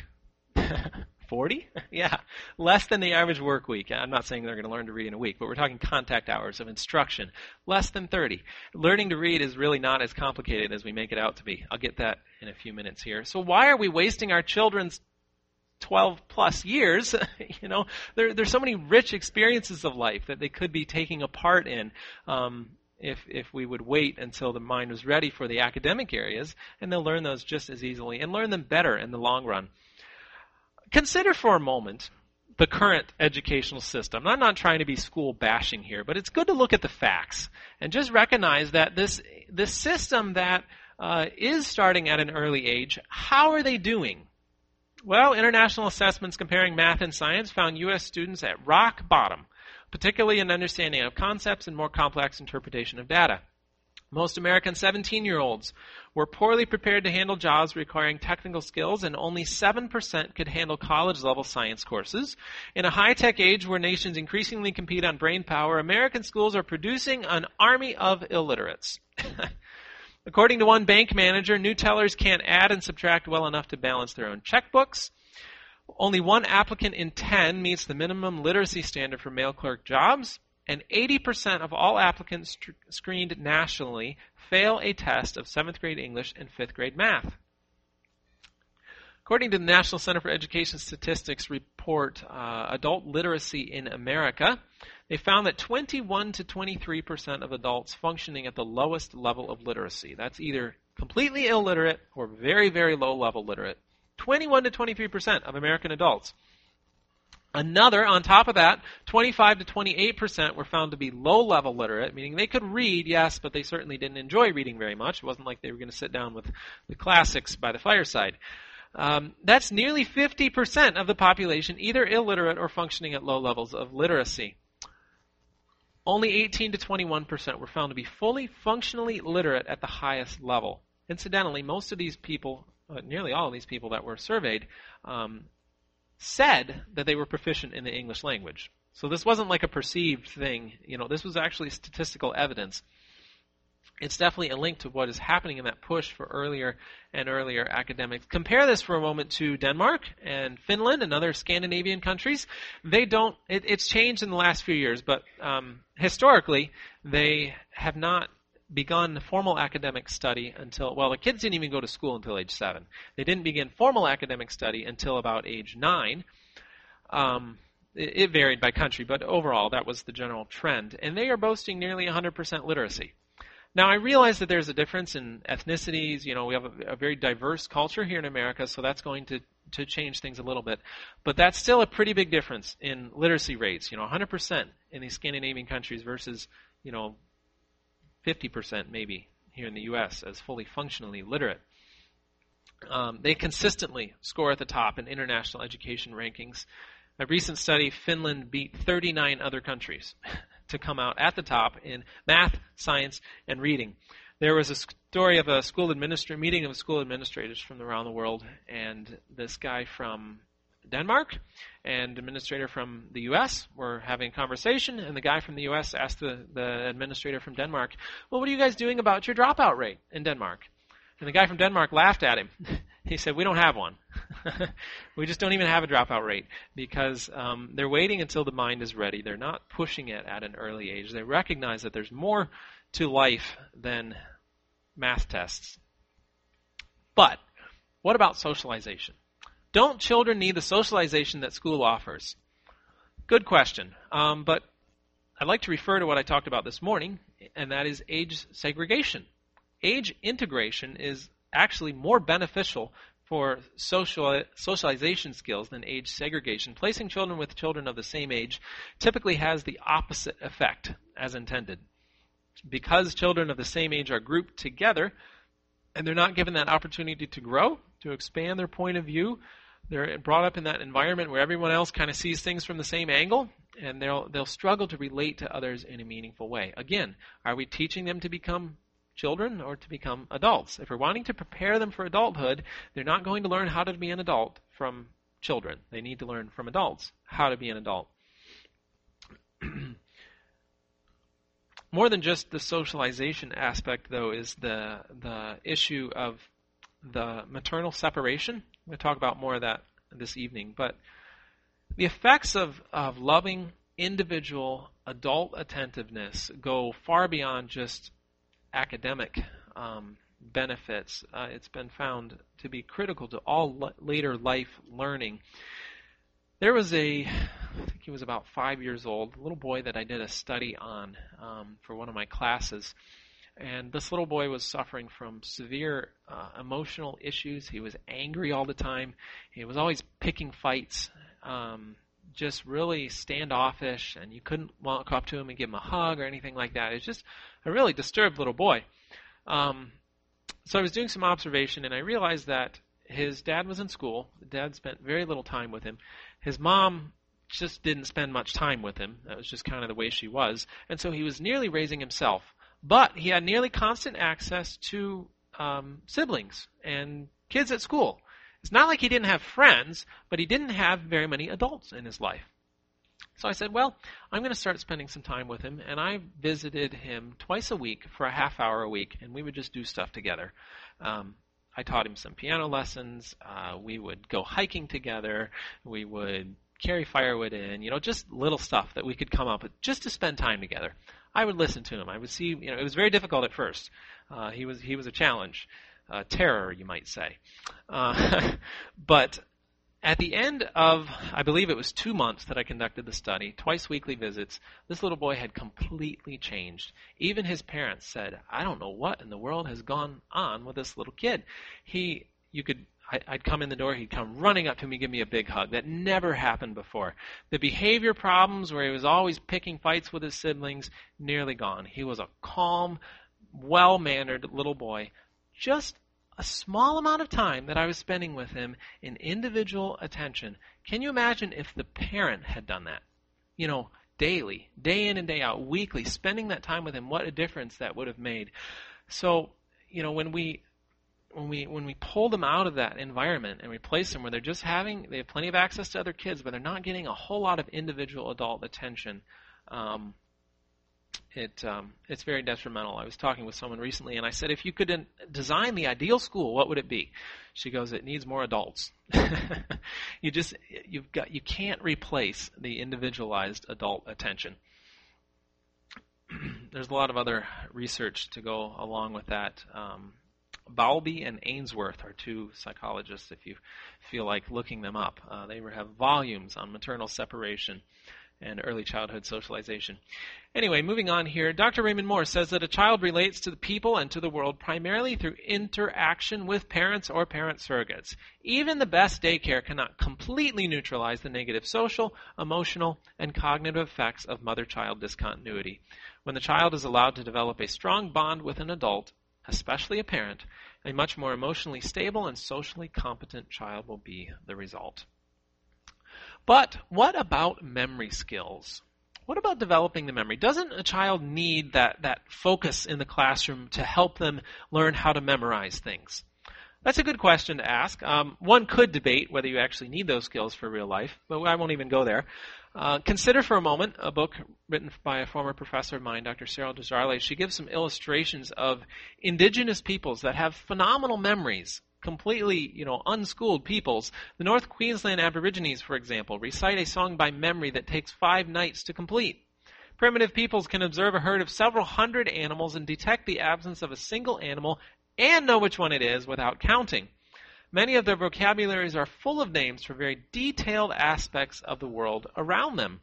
40? Yeah, less than the average work week. I'm not saying they're going to learn to read in a week, but we're talking contact hours of instruction. Less than 30. Learning to read is really not as complicated as we make it out to be. I'll get that in a few minutes here. So why are we wasting our children's 12 plus years? There's so many rich experiences of life that they could be taking a part in. If we would wait until the mind was ready for the academic areas, and they'll learn those just as easily and learn them better in the long run. Consider for a moment the current educational system. I'm not trying to be school bashing here, but it's good to look at the facts and just recognize that this system that is starting at an early age, how are they doing? Well, international assessments comparing math and science found U.S. students at rock bottom, particularly in understanding of concepts and more complex interpretation of data. Most American 17-year-olds were poorly prepared to handle jobs requiring technical skills, and only 7% could handle college-level science courses. In a high-tech age where nations increasingly compete on brain power, American schools are producing an army of illiterates. According to one bank manager, new tellers can't add and subtract well enough to balance their own checkbooks. Only 1 applicant in 10 meets the minimum literacy standard for male clerk jobs, and 80% of all applicants screened nationally fail a test of 7th grade English and 5th grade math. According to the National Center for Education Statistics report, Adult Literacy in America, they found that 21 to 23% of adults functioning at the lowest level of literacy. That's either completely illiterate or very, very low level literate. 21 to 23% of American adults. On top of that, 25 to 28% were found to be low-level literate, meaning they could read, yes, but they certainly didn't enjoy reading very much. It wasn't like they were going to sit down with the classics by the fireside. That's nearly 50% of the population either illiterate or functioning at low levels of literacy. Only 18 to 21% were found to be fully functionally literate at the highest level. Incidentally, most of these people, nearly all of these people that were surveyed, said that they were proficient in the English language. So this wasn't like a perceived thing. This was actually statistical evidence. It's definitely a link to what is happening in that push for earlier and earlier academics. Compare this for a moment to Denmark and Finland and other Scandinavian countries. It's changed in the last few years, but historically they have not begun formal academic study until, the kids didn't even go to school until age 7. They didn't begin formal academic study until about age 9. It varied by country, but overall that was the general trend. And they are boasting nearly 100% literacy. Now, I realize that there's a difference in ethnicities. We have a very diverse culture here in America, so that's going to change things a little bit. But that's still a pretty big difference in literacy rates. 100% in these Scandinavian countries versus, 50% maybe here in the U.S. as fully functionally literate. They consistently score at the top in international education rankings. A recent study, Finland beat 39 other countries to come out at the top in math, science, and reading. There was a story of meeting of school administrators from around the world, and this guy from Denmark and administrator from the U.S. were having a conversation, and the guy from the U.S. asked the administrator from Denmark, well, what are you guys doing about your dropout rate in Denmark? And the guy from Denmark laughed at him. He said, we don't have one. We just don't even have a dropout rate because they're waiting until the mind is ready. They're not pushing it at an early age. They recognize that there's more to life than math tests. But what about socialization? Don't children need the socialization that school offers? Good question. But I'd like to refer to what I talked about this morning, and that is age segregation. Age integration is actually more beneficial for socialization skills than age segregation. Placing children with children of the same age typically has the opposite effect as intended. Because children of the same age are grouped together and they're not given that opportunity to grow, to expand their point of view, they're brought up in that environment where everyone else kind of sees things from the same angle, and they'll struggle to relate to others in a meaningful way. Again, are we teaching them to become children or to become adults? If we're wanting to prepare them for adulthood, they're not going to learn how to be an adult from children. They need to learn from adults how to be an adult. More than just the socialization aspect, though, is the issue of the maternal separation. I'm going to talk about more of that this evening. But the effects of loving individual adult attentiveness go far beyond just academic benefits. It's been found to be critical to all later life learning. There was I think he was about 5 years old, a little boy that I did a study on for one of my classes. And this little boy was suffering from severe emotional issues. He was angry all the time. He was always picking fights, just really standoffish, and you couldn't walk up to him and give him a hug or anything like that. It was just a really disturbed little boy. So I was doing some observation, and I realized that his dad was in school. The dad spent very little time with him. His mom just didn't spend much time with him. That was just kind of the way she was. And so he was nearly raising himself. But he had nearly constant access to siblings and kids at school. It's not like he didn't have friends, but he didn't have very many adults in his life. So I said, well, I'm going to start spending some time with him. And I visited him twice a week for a half hour a week, and we would just do stuff together. I taught him some piano lessons. We would go hiking together. We would carry firewood in, just little stuff that we could come up with just to spend time together. I would listen to him. I would see, it was very difficult at first. He was a challenge, terror, you might say. But at the end of, I believe it was 2 months that I conducted the study, twice weekly visits, this little boy had completely changed. Even his parents said, I don't know what in the world has gone on with this little kid. You could I'd come in the door, he'd come running up to me, give me a big hug. That never happened before. The behavior problems where he was always picking fights with his siblings, nearly gone. He was a calm, well-mannered little boy. Just a small amount of time that I was spending with him in individual attention. Can you imagine if the parent had done that? Daily, day in and day out, weekly, spending that time with him, what a difference that would have made. So, when we pull them out of that environment and replace them where they have plenty of access to other kids, but they're not getting a whole lot of individual adult attention, it's very detrimental. I was talking with someone recently, and I said, if you could design the ideal school, what would it be? She goes, it needs more adults. You can't replace the individualized adult attention. There's a lot of other research to go along with that. Bowlby and Ainsworth are two psychologists, if you feel like looking them up. They have volumes on maternal separation and early childhood socialization. Anyway, moving on here, Dr. Raymond Moore says that a child relates to the people and to the world primarily through interaction with parents or parent surrogates. Even the best daycare cannot completely neutralize the negative social, emotional, and cognitive effects of mother-child discontinuity. When the child is allowed to develop a strong bond with an adult, especially a parent, a much more emotionally stable and socially competent child will be the result. But what about memory skills? What about developing the memory? Doesn't a child need that focus in the classroom to help them learn how to memorize things? That's a good question to ask. One could debate whether you actually need those skills for real life, but I won't even go there. Consider for a moment a book written by a former professor of mine, Dr. Cyril Desjardins. She gives some illustrations of indigenous peoples that have phenomenal memories, completely, unschooled peoples. The North Queensland Aborigines, for example, recite a song by memory that takes 5 nights to complete. Primitive peoples can observe a herd of several hundred animals and detect the absence of a single animal and know which one it is without counting. Many of their vocabularies are full of names for very detailed aspects of the world around them.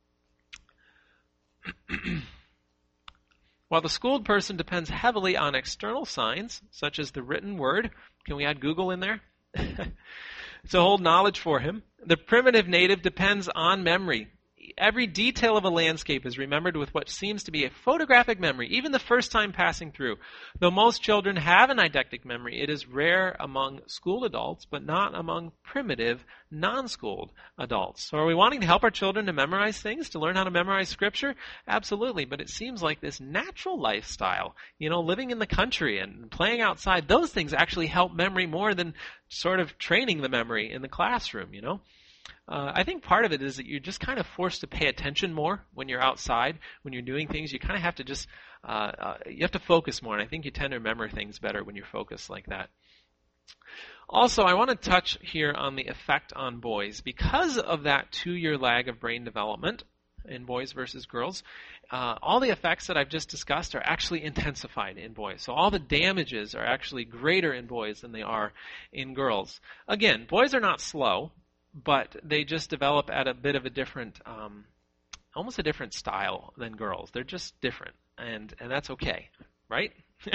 While the schooled person depends heavily on external signs, such as the written word, can we add Google in there? To hold knowledge for him, the primitive native depends on memory. Every detail of a landscape is remembered with what seems to be a photographic memory, even the first time passing through. Though most children have an eidetic memory, it is rare among schooled adults, but not among primitive, non-schooled adults. So are we wanting to help our children to memorize things, to learn how to memorize Scripture? Absolutely, but it seems like this natural lifestyle, living in the country and playing outside, those things actually help memory more than sort of training the memory in the classroom, I think part of it is that you're just kind of forced to pay attention more when you're outside, when you're doing things. You kind of have to just, you have to focus more, and I think you tend to remember things better when you're focused like that. Also, I want to touch here on the effect on boys. Because of that 2-year lag of brain development in boys versus girls, all the effects that I've just discussed are actually intensified in boys. So all the damages are actually greater in boys than they are in girls. Again, boys are not slow, but they just develop at a bit of a different, almost a different style than girls. They're just different, and that's okay, right?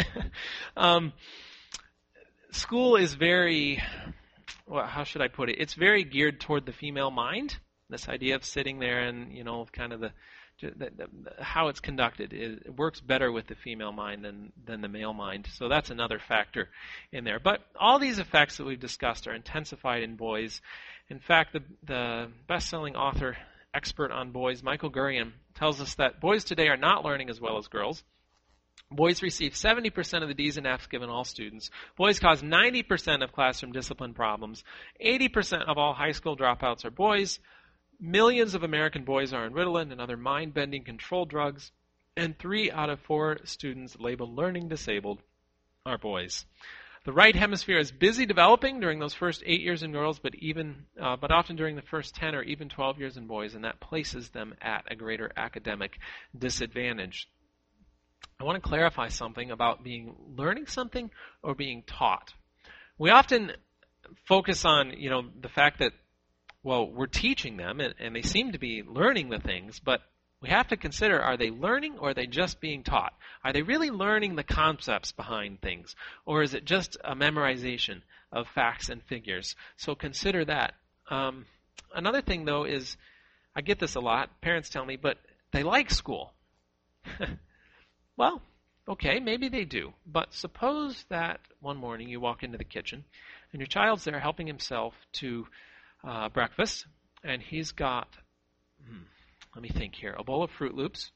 School is very, how should I put it? It's very geared toward the female mind. This idea of sitting there and, kind of the how it's conducted. It works better with the female mind than the male mind. So that's another factor in there. But all these effects that we've discussed are intensified in boys. In fact, the best-selling author, expert on boys, Michael Gurian, tells us that boys today are not learning as well as girls. Boys receive 70% of the D's and F's given all students. Boys cause 90% of classroom discipline problems. 80% of all high school dropouts are boys. Millions of American boys are on Ritalin and other mind-bending control drugs. And 3 out of 4 students labeled learning disabled are boys. The right hemisphere is busy developing during those first 8 years in girls, but often during the first 10 or even 12 years in boys, and that places them at a greater academic disadvantage. I want to clarify something about learning something or being taught. We often focus on, the fact that, we're teaching them and they seem to be learning the things, but We have to consider, are they learning or are they just being taught? Are they really learning the concepts behind things? Or is it just a memorization of facts and figures? So consider that. Another thing, though, is, I get this a lot, parents tell me, but they like school. Well, okay, maybe they do. But suppose that one morning you walk into the kitchen and your child's there helping himself to breakfast, and he's got, let me think here, a bowl of Fruit Loops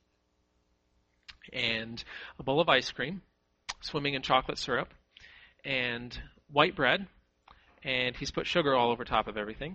and a bowl of ice cream, swimming in chocolate syrup, and white bread, and he's put sugar all over top of everything.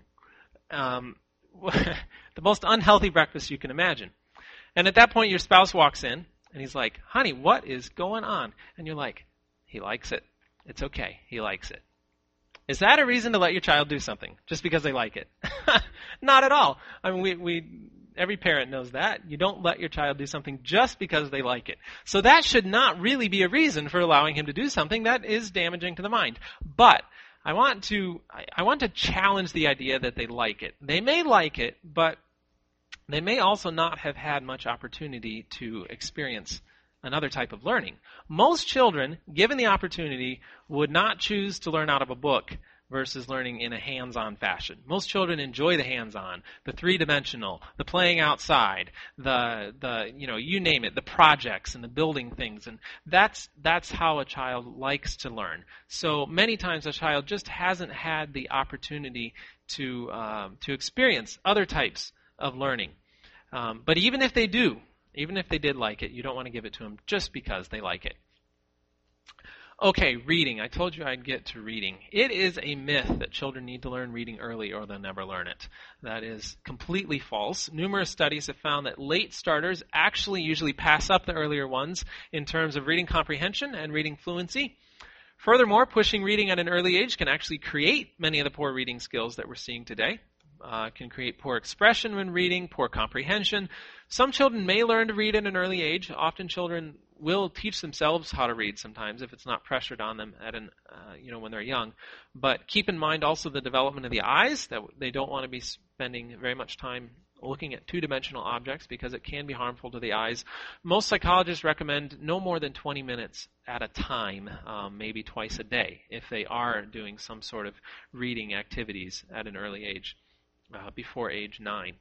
The most unhealthy breakfast you can imagine. And at that point, your spouse walks in, and he's like, honey, what is going on? And you're like, he likes it. It's okay. He likes it. Is that a reason to let your child do something just because they like it? Not at all. I mean, every parent knows that. You don't let your child do something just because they like it. So that should not really be a reason for allowing him to do something that is damaging to the mind. But I want to challenge the idea that they like it. They may like it, but they may also not have had much opportunity to experience another type of learning. Most children, given the opportunity, would not choose to learn out of a book versus learning in a hands-on fashion. Most children enjoy the hands-on, the three-dimensional, the playing outside, you name it, the projects and the building things, and that's how a child likes to learn. So many times a child just hasn't had the opportunity to experience other types of learning. But even if they did like it, you don't want to give it to them just because they like it. Okay, reading. I told you I'd get to reading. It is a myth that children need to learn reading early or they'll never learn it. That is completely false. Numerous studies have found that late starters actually usually pass up the earlier ones in terms of reading comprehension and reading fluency. Furthermore, pushing reading at an early age can actually create many of the poor reading skills that we're seeing today. Can create poor expression when reading, poor comprehension. Some children may learn to read at an early age. Often children will teach themselves how to read sometimes if it's not pressured on them when they're young. But keep in mind also the development of the eyes, that they don't want to be spending very much time looking at two-dimensional objects because it can be harmful to the eyes. Most psychologists recommend no more than 20 minutes at a time, maybe twice a day, if they are doing some sort of reading activities at an early age. Before age 9.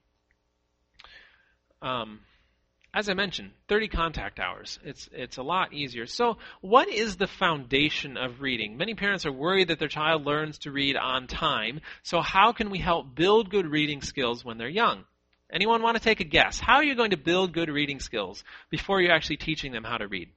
As I mentioned, 30 contact hours. It's a lot easier. So what is the foundation of reading? Many parents are worried that their child learns to read on time. So how can we help build good reading skills when they're young? Anyone want to take a guess? How are you going to build good reading skills before you're actually teaching them how to read?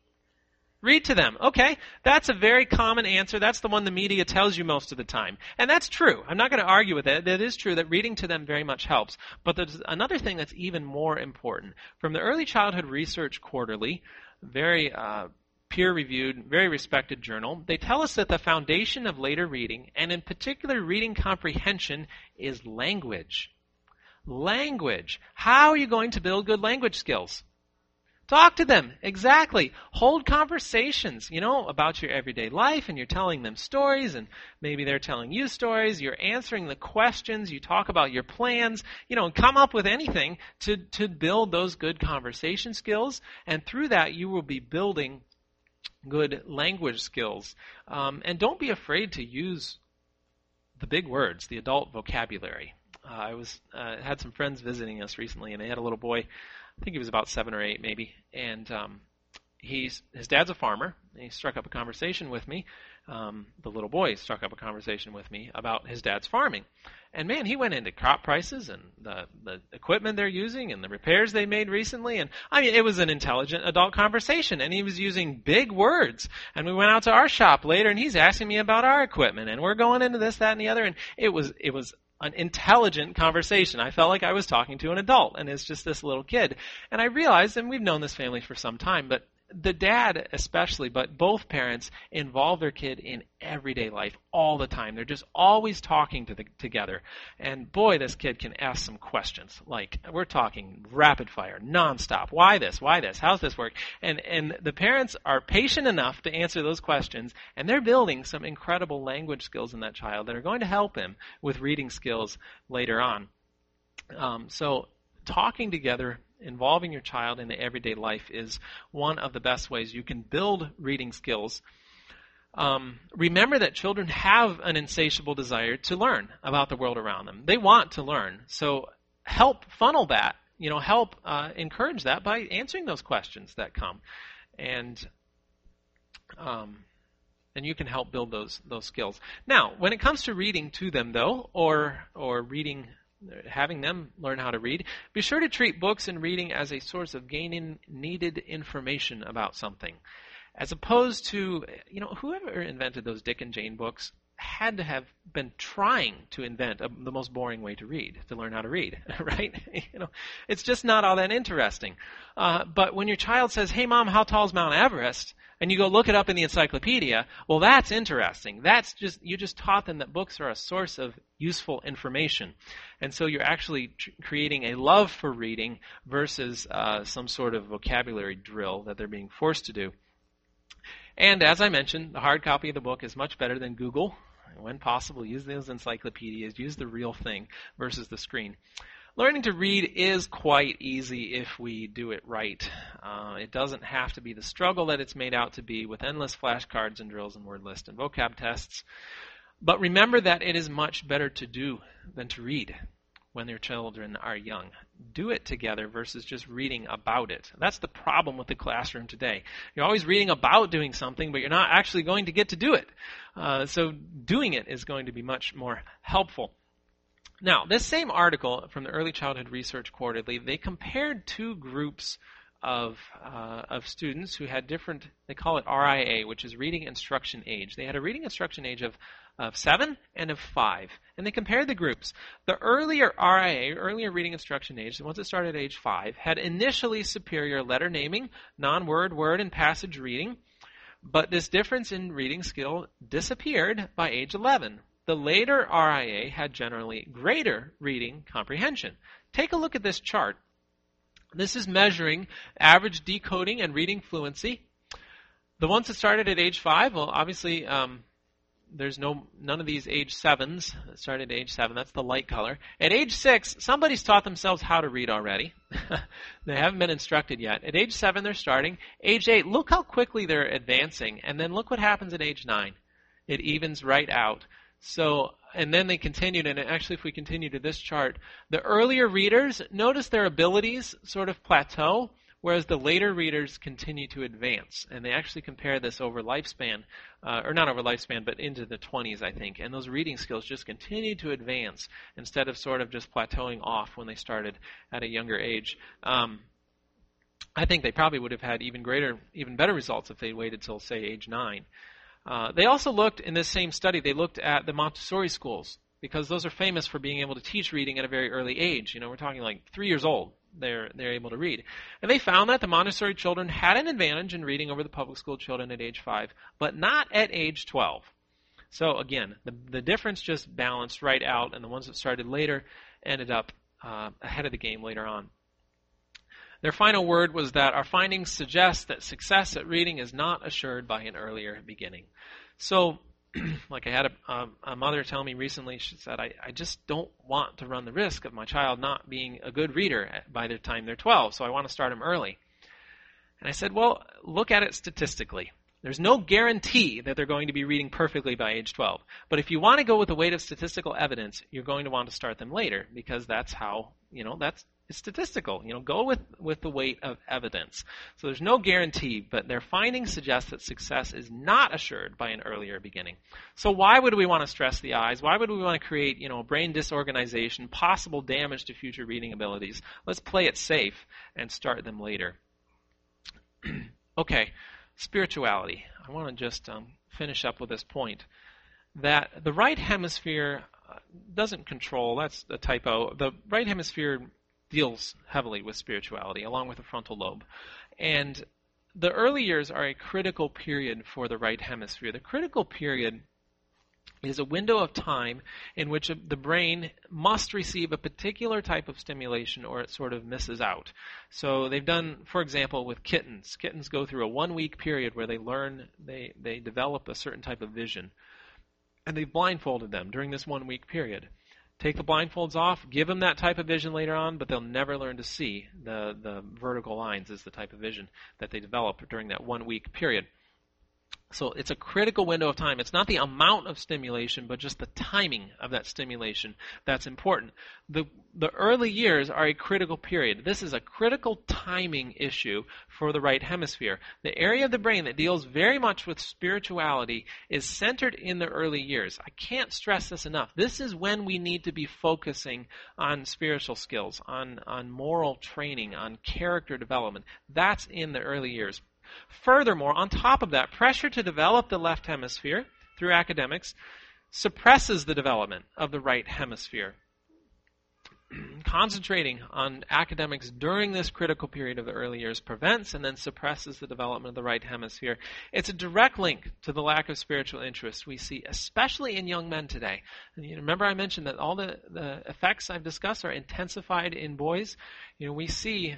Read to them. Okay, that's a very common answer. That's the one the media tells you most of the time. And that's true. I'm not going to argue with it. It is true that reading to them very much helps. But there's another thing that's even more important. From the Early Childhood Research Quarterly, very peer-reviewed, very respected journal, they tell us that the foundation of later reading, and in particular reading comprehension, is language. Language. How are you going to build good language skills? Talk to them. Exactly. Hold conversations, about your everyday life, and you're telling them stories, and maybe they're telling you stories. You're answering the questions. You talk about your plans, and come up with anything to build those good conversation skills. And through that, you will be building good language skills. And don't be afraid to use the big words, the adult vocabulary. I had some friends visiting us recently, and they had a little boy. I think he was about 7 or 8 maybe, and his dad's a farmer, and he struck up a conversation with me. The little boy struck up a conversation with me about his dad's farming. And man, he went into crop prices and the equipment they're using and the repairs they made recently. And I mean, it was an intelligent adult conversation, and he was using big words. And we went out to our shop later, and he's asking me about our equipment, and we're going into this, that, and the other. And it was an intelligent conversation. I felt like I was talking to an adult, and it's just this little kid. And I realized, and we've known this family for some time, but the dad especially, but both parents involve their kid in everyday life all the time. They're just always talking together. And boy, this kid can ask some questions. Like, we're talking rapid fire, nonstop. Why this? Why this? How's this work? And the parents are patient enough to answer those questions, and they're building some incredible language skills in that child that are going to help him with reading skills later on. So talking together involving your child in the everyday life is one of the best ways you can build reading skills. Remember that children have an insatiable desire to learn about the world around them. They want to learn. So help funnel that, help encourage that by answering those questions that come. And you can help build those skills. Now, when it comes to reading to them, though, or reading, having them learn how to read, be sure to treat books and reading as a source of gaining needed information about something. As opposed to, whoever invented those Dick and Jane books had to have been trying to invent the most boring way to read, to learn how to read, right? It's just not all that interesting. But when your child says, "Hey, Mom, how tall is Mount Everest?" and you go look it up in the encyclopedia, well, that's interesting. You just taught them that books are a source of useful information. And so you're actually creating a love for reading versus some sort of vocabulary drill that they're being forced to do. And as I mentioned, the hard copy of the book is much better than Google. When possible, use those encyclopedias, use the real thing versus the screen. Learning to read is quite easy if we do it right. It doesn't have to be the struggle that it's made out to be with endless flashcards and drills and word lists and vocab tests. But remember that it is much better to do than to read when your children are young. Do it together versus just reading about it. That's the problem with the classroom today. You're always reading about doing something, but you're not actually going to get to do it. So doing it is going to be much more helpful. Now, this same article from the Early Childhood Research Quarterly, they compared two groups of students who had different, they call it RIA, which is reading instruction age. They had a reading instruction age of 7 and of 5. And they compared the groups. The earlier RIA, earlier reading instruction age, the ones that started at age 5, had initially superior letter naming, non-word, word, and passage reading. But this difference in reading skill disappeared by age 11. The later RIA had generally greater reading comprehension. Take a look at this chart. This is measuring average decoding and reading fluency. The ones that started at age 5, well, obviously, there's none of these age 7s that started at age 7. That's the light color. At age 6, somebody's taught themselves how to read already. They haven't been instructed yet. At age 7, they're starting. Age 8, look how quickly they're advancing. And then look what happens at age 9. It evens right out. So, and then they continued, and actually if we continue to this chart, the earlier readers, notice their abilities sort of plateau, whereas the later readers continue to advance. And they actually compare this over lifespan, or not over lifespan, but into the 20s, I think. And those reading skills just continue to advance instead of sort of just plateauing off when they started at a younger age. I think they probably would have had even better results if they waited till, say, age 9. They also looked, in this same study, they looked at the Montessori schools, because those are famous for being able to teach reading at a very early age. We're talking like 3 years old. They're able to read. And they found that the Montessori children had an advantage in reading over the public school children at age 5, but not at age 12. So again, the difference just balanced right out, and the ones that started later ended up ahead of the game later on. Their final word was that our findings suggest that success at reading is not assured by an earlier beginning. So, like I had a mother tell me recently, she said, I just don't want to run the risk of my child not being a good reader by the time they're 12, so I want to start them early. And I said, well, look at it statistically. There's no guarantee that they're going to be reading perfectly by age 12. But if you want to go with the weight of statistical evidence, you're going to want to start them later, because that's how, it's statistical. Go with the weight of evidence. So there's no guarantee, but their findings suggest that success is not assured by an earlier beginning. So why would we want to stress the eyes? Why would we want to create, brain disorganization, possible damage to future reading abilities? Let's play it safe and start them later. Okay, spirituality. I want to just finish up with this point, that the right hemisphere doesn't control, that's a typo, the right hemisphere deals heavily with spirituality, along with the frontal lobe. And the early years are a critical period for the right hemisphere. The critical period is a window of time in which the brain must receive a particular type of stimulation or it sort of misses out. So they've done, for example, with kittens. Kittens go through a 1-week period where they learn, they develop a certain type of vision. And they've blindfolded them during this 1-week period. Take the blindfolds off, give them that type of vision later on, but they'll never learn to see. The vertical lines is the type of vision that they develop during that 1 week period. So it's a critical window of time. It's not the amount of stimulation, but just the timing of that stimulation that's important. The early years are a critical period. This is a critical timing issue for the right hemisphere. The area of the brain that deals very much with spirituality is centered in the early years. I can't stress this enough. This is when we need to be focusing on spiritual skills, on moral training, on character development. That's in the early years. Furthermore, on top of that, pressure to develop the left hemisphere through academics suppresses the development of the right hemisphere. Concentrating on academics during this critical period of the early years prevents and then suppresses the development of the right hemisphere. It's a direct link to the lack of spiritual interest we see, especially in young men today. And you remember I mentioned that all the effects I've discussed are intensified in boys. We see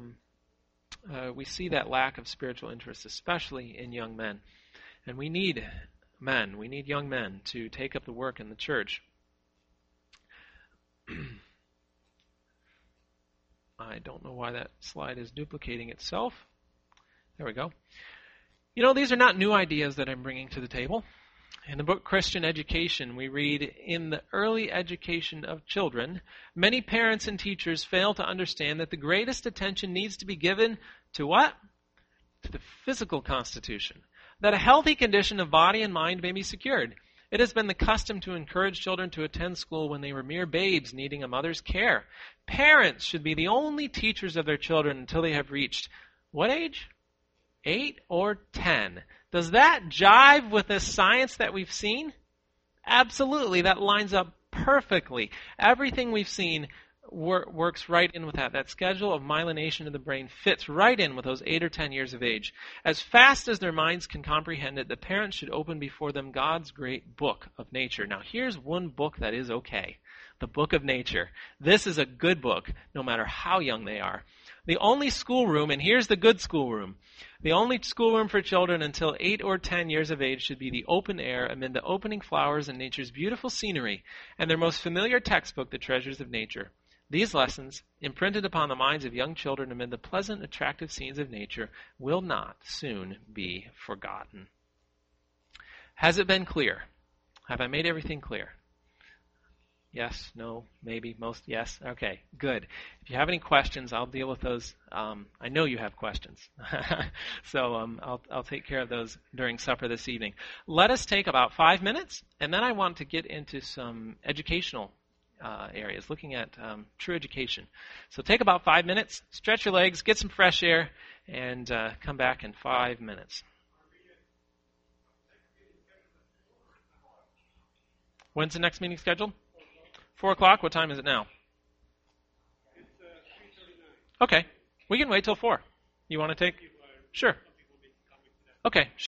that lack of spiritual interest, especially in young men. And we need young men to take up the work in the church. I don't know why that slide is duplicating itself. There we go. These are not new ideas that I'm bringing to the table. In the book Christian Education, we read, in the early education of children, many parents and teachers fail to understand that the greatest attention needs to be given to what? To the physical constitution. That a healthy condition of body and mind may be secured. It has been the custom to encourage children to attend school when they were mere babes needing a mother's care. Parents should be the only teachers of their children until they have reached what age? 8 or 10. Does that jive with the science that we've seen? Absolutely. That lines up perfectly. Everything we've seen works right in with that. That schedule of myelination of the brain fits right in with those 8 or 10 years of age. As fast as their minds can comprehend it, the parents should open before them God's great book of nature. Now, here's one book that is okay. The book of nature. This is a good book, no matter how young they are. The only schoolroom, and here's the good schoolroom, the only schoolroom for children until 8 or 10 years of age should be the open air amid the opening flowers and nature's beautiful scenery, and their most familiar textbook, The Treasures of Nature. These lessons, imprinted upon the minds of young children amid the pleasant, attractive scenes of nature, will not soon be forgotten. Has it been clear? Have I made everything clear? Yes, no, maybe, most, yes. Okay, good. If you have any questions, I'll deal with those. I know you have questions. So I'll take care of those during supper this evening. Let us take about 5 minutes, and then I want to get into some educational areas, looking at true education. So take about 5 minutes, stretch your legs, get some fresh air, and come back in 5 minutes. When's the next meeting scheduled? 4 o'clock? What time is it now? It's 3:39. Okay. We can wait till 4. You want to take? Sure. Okay.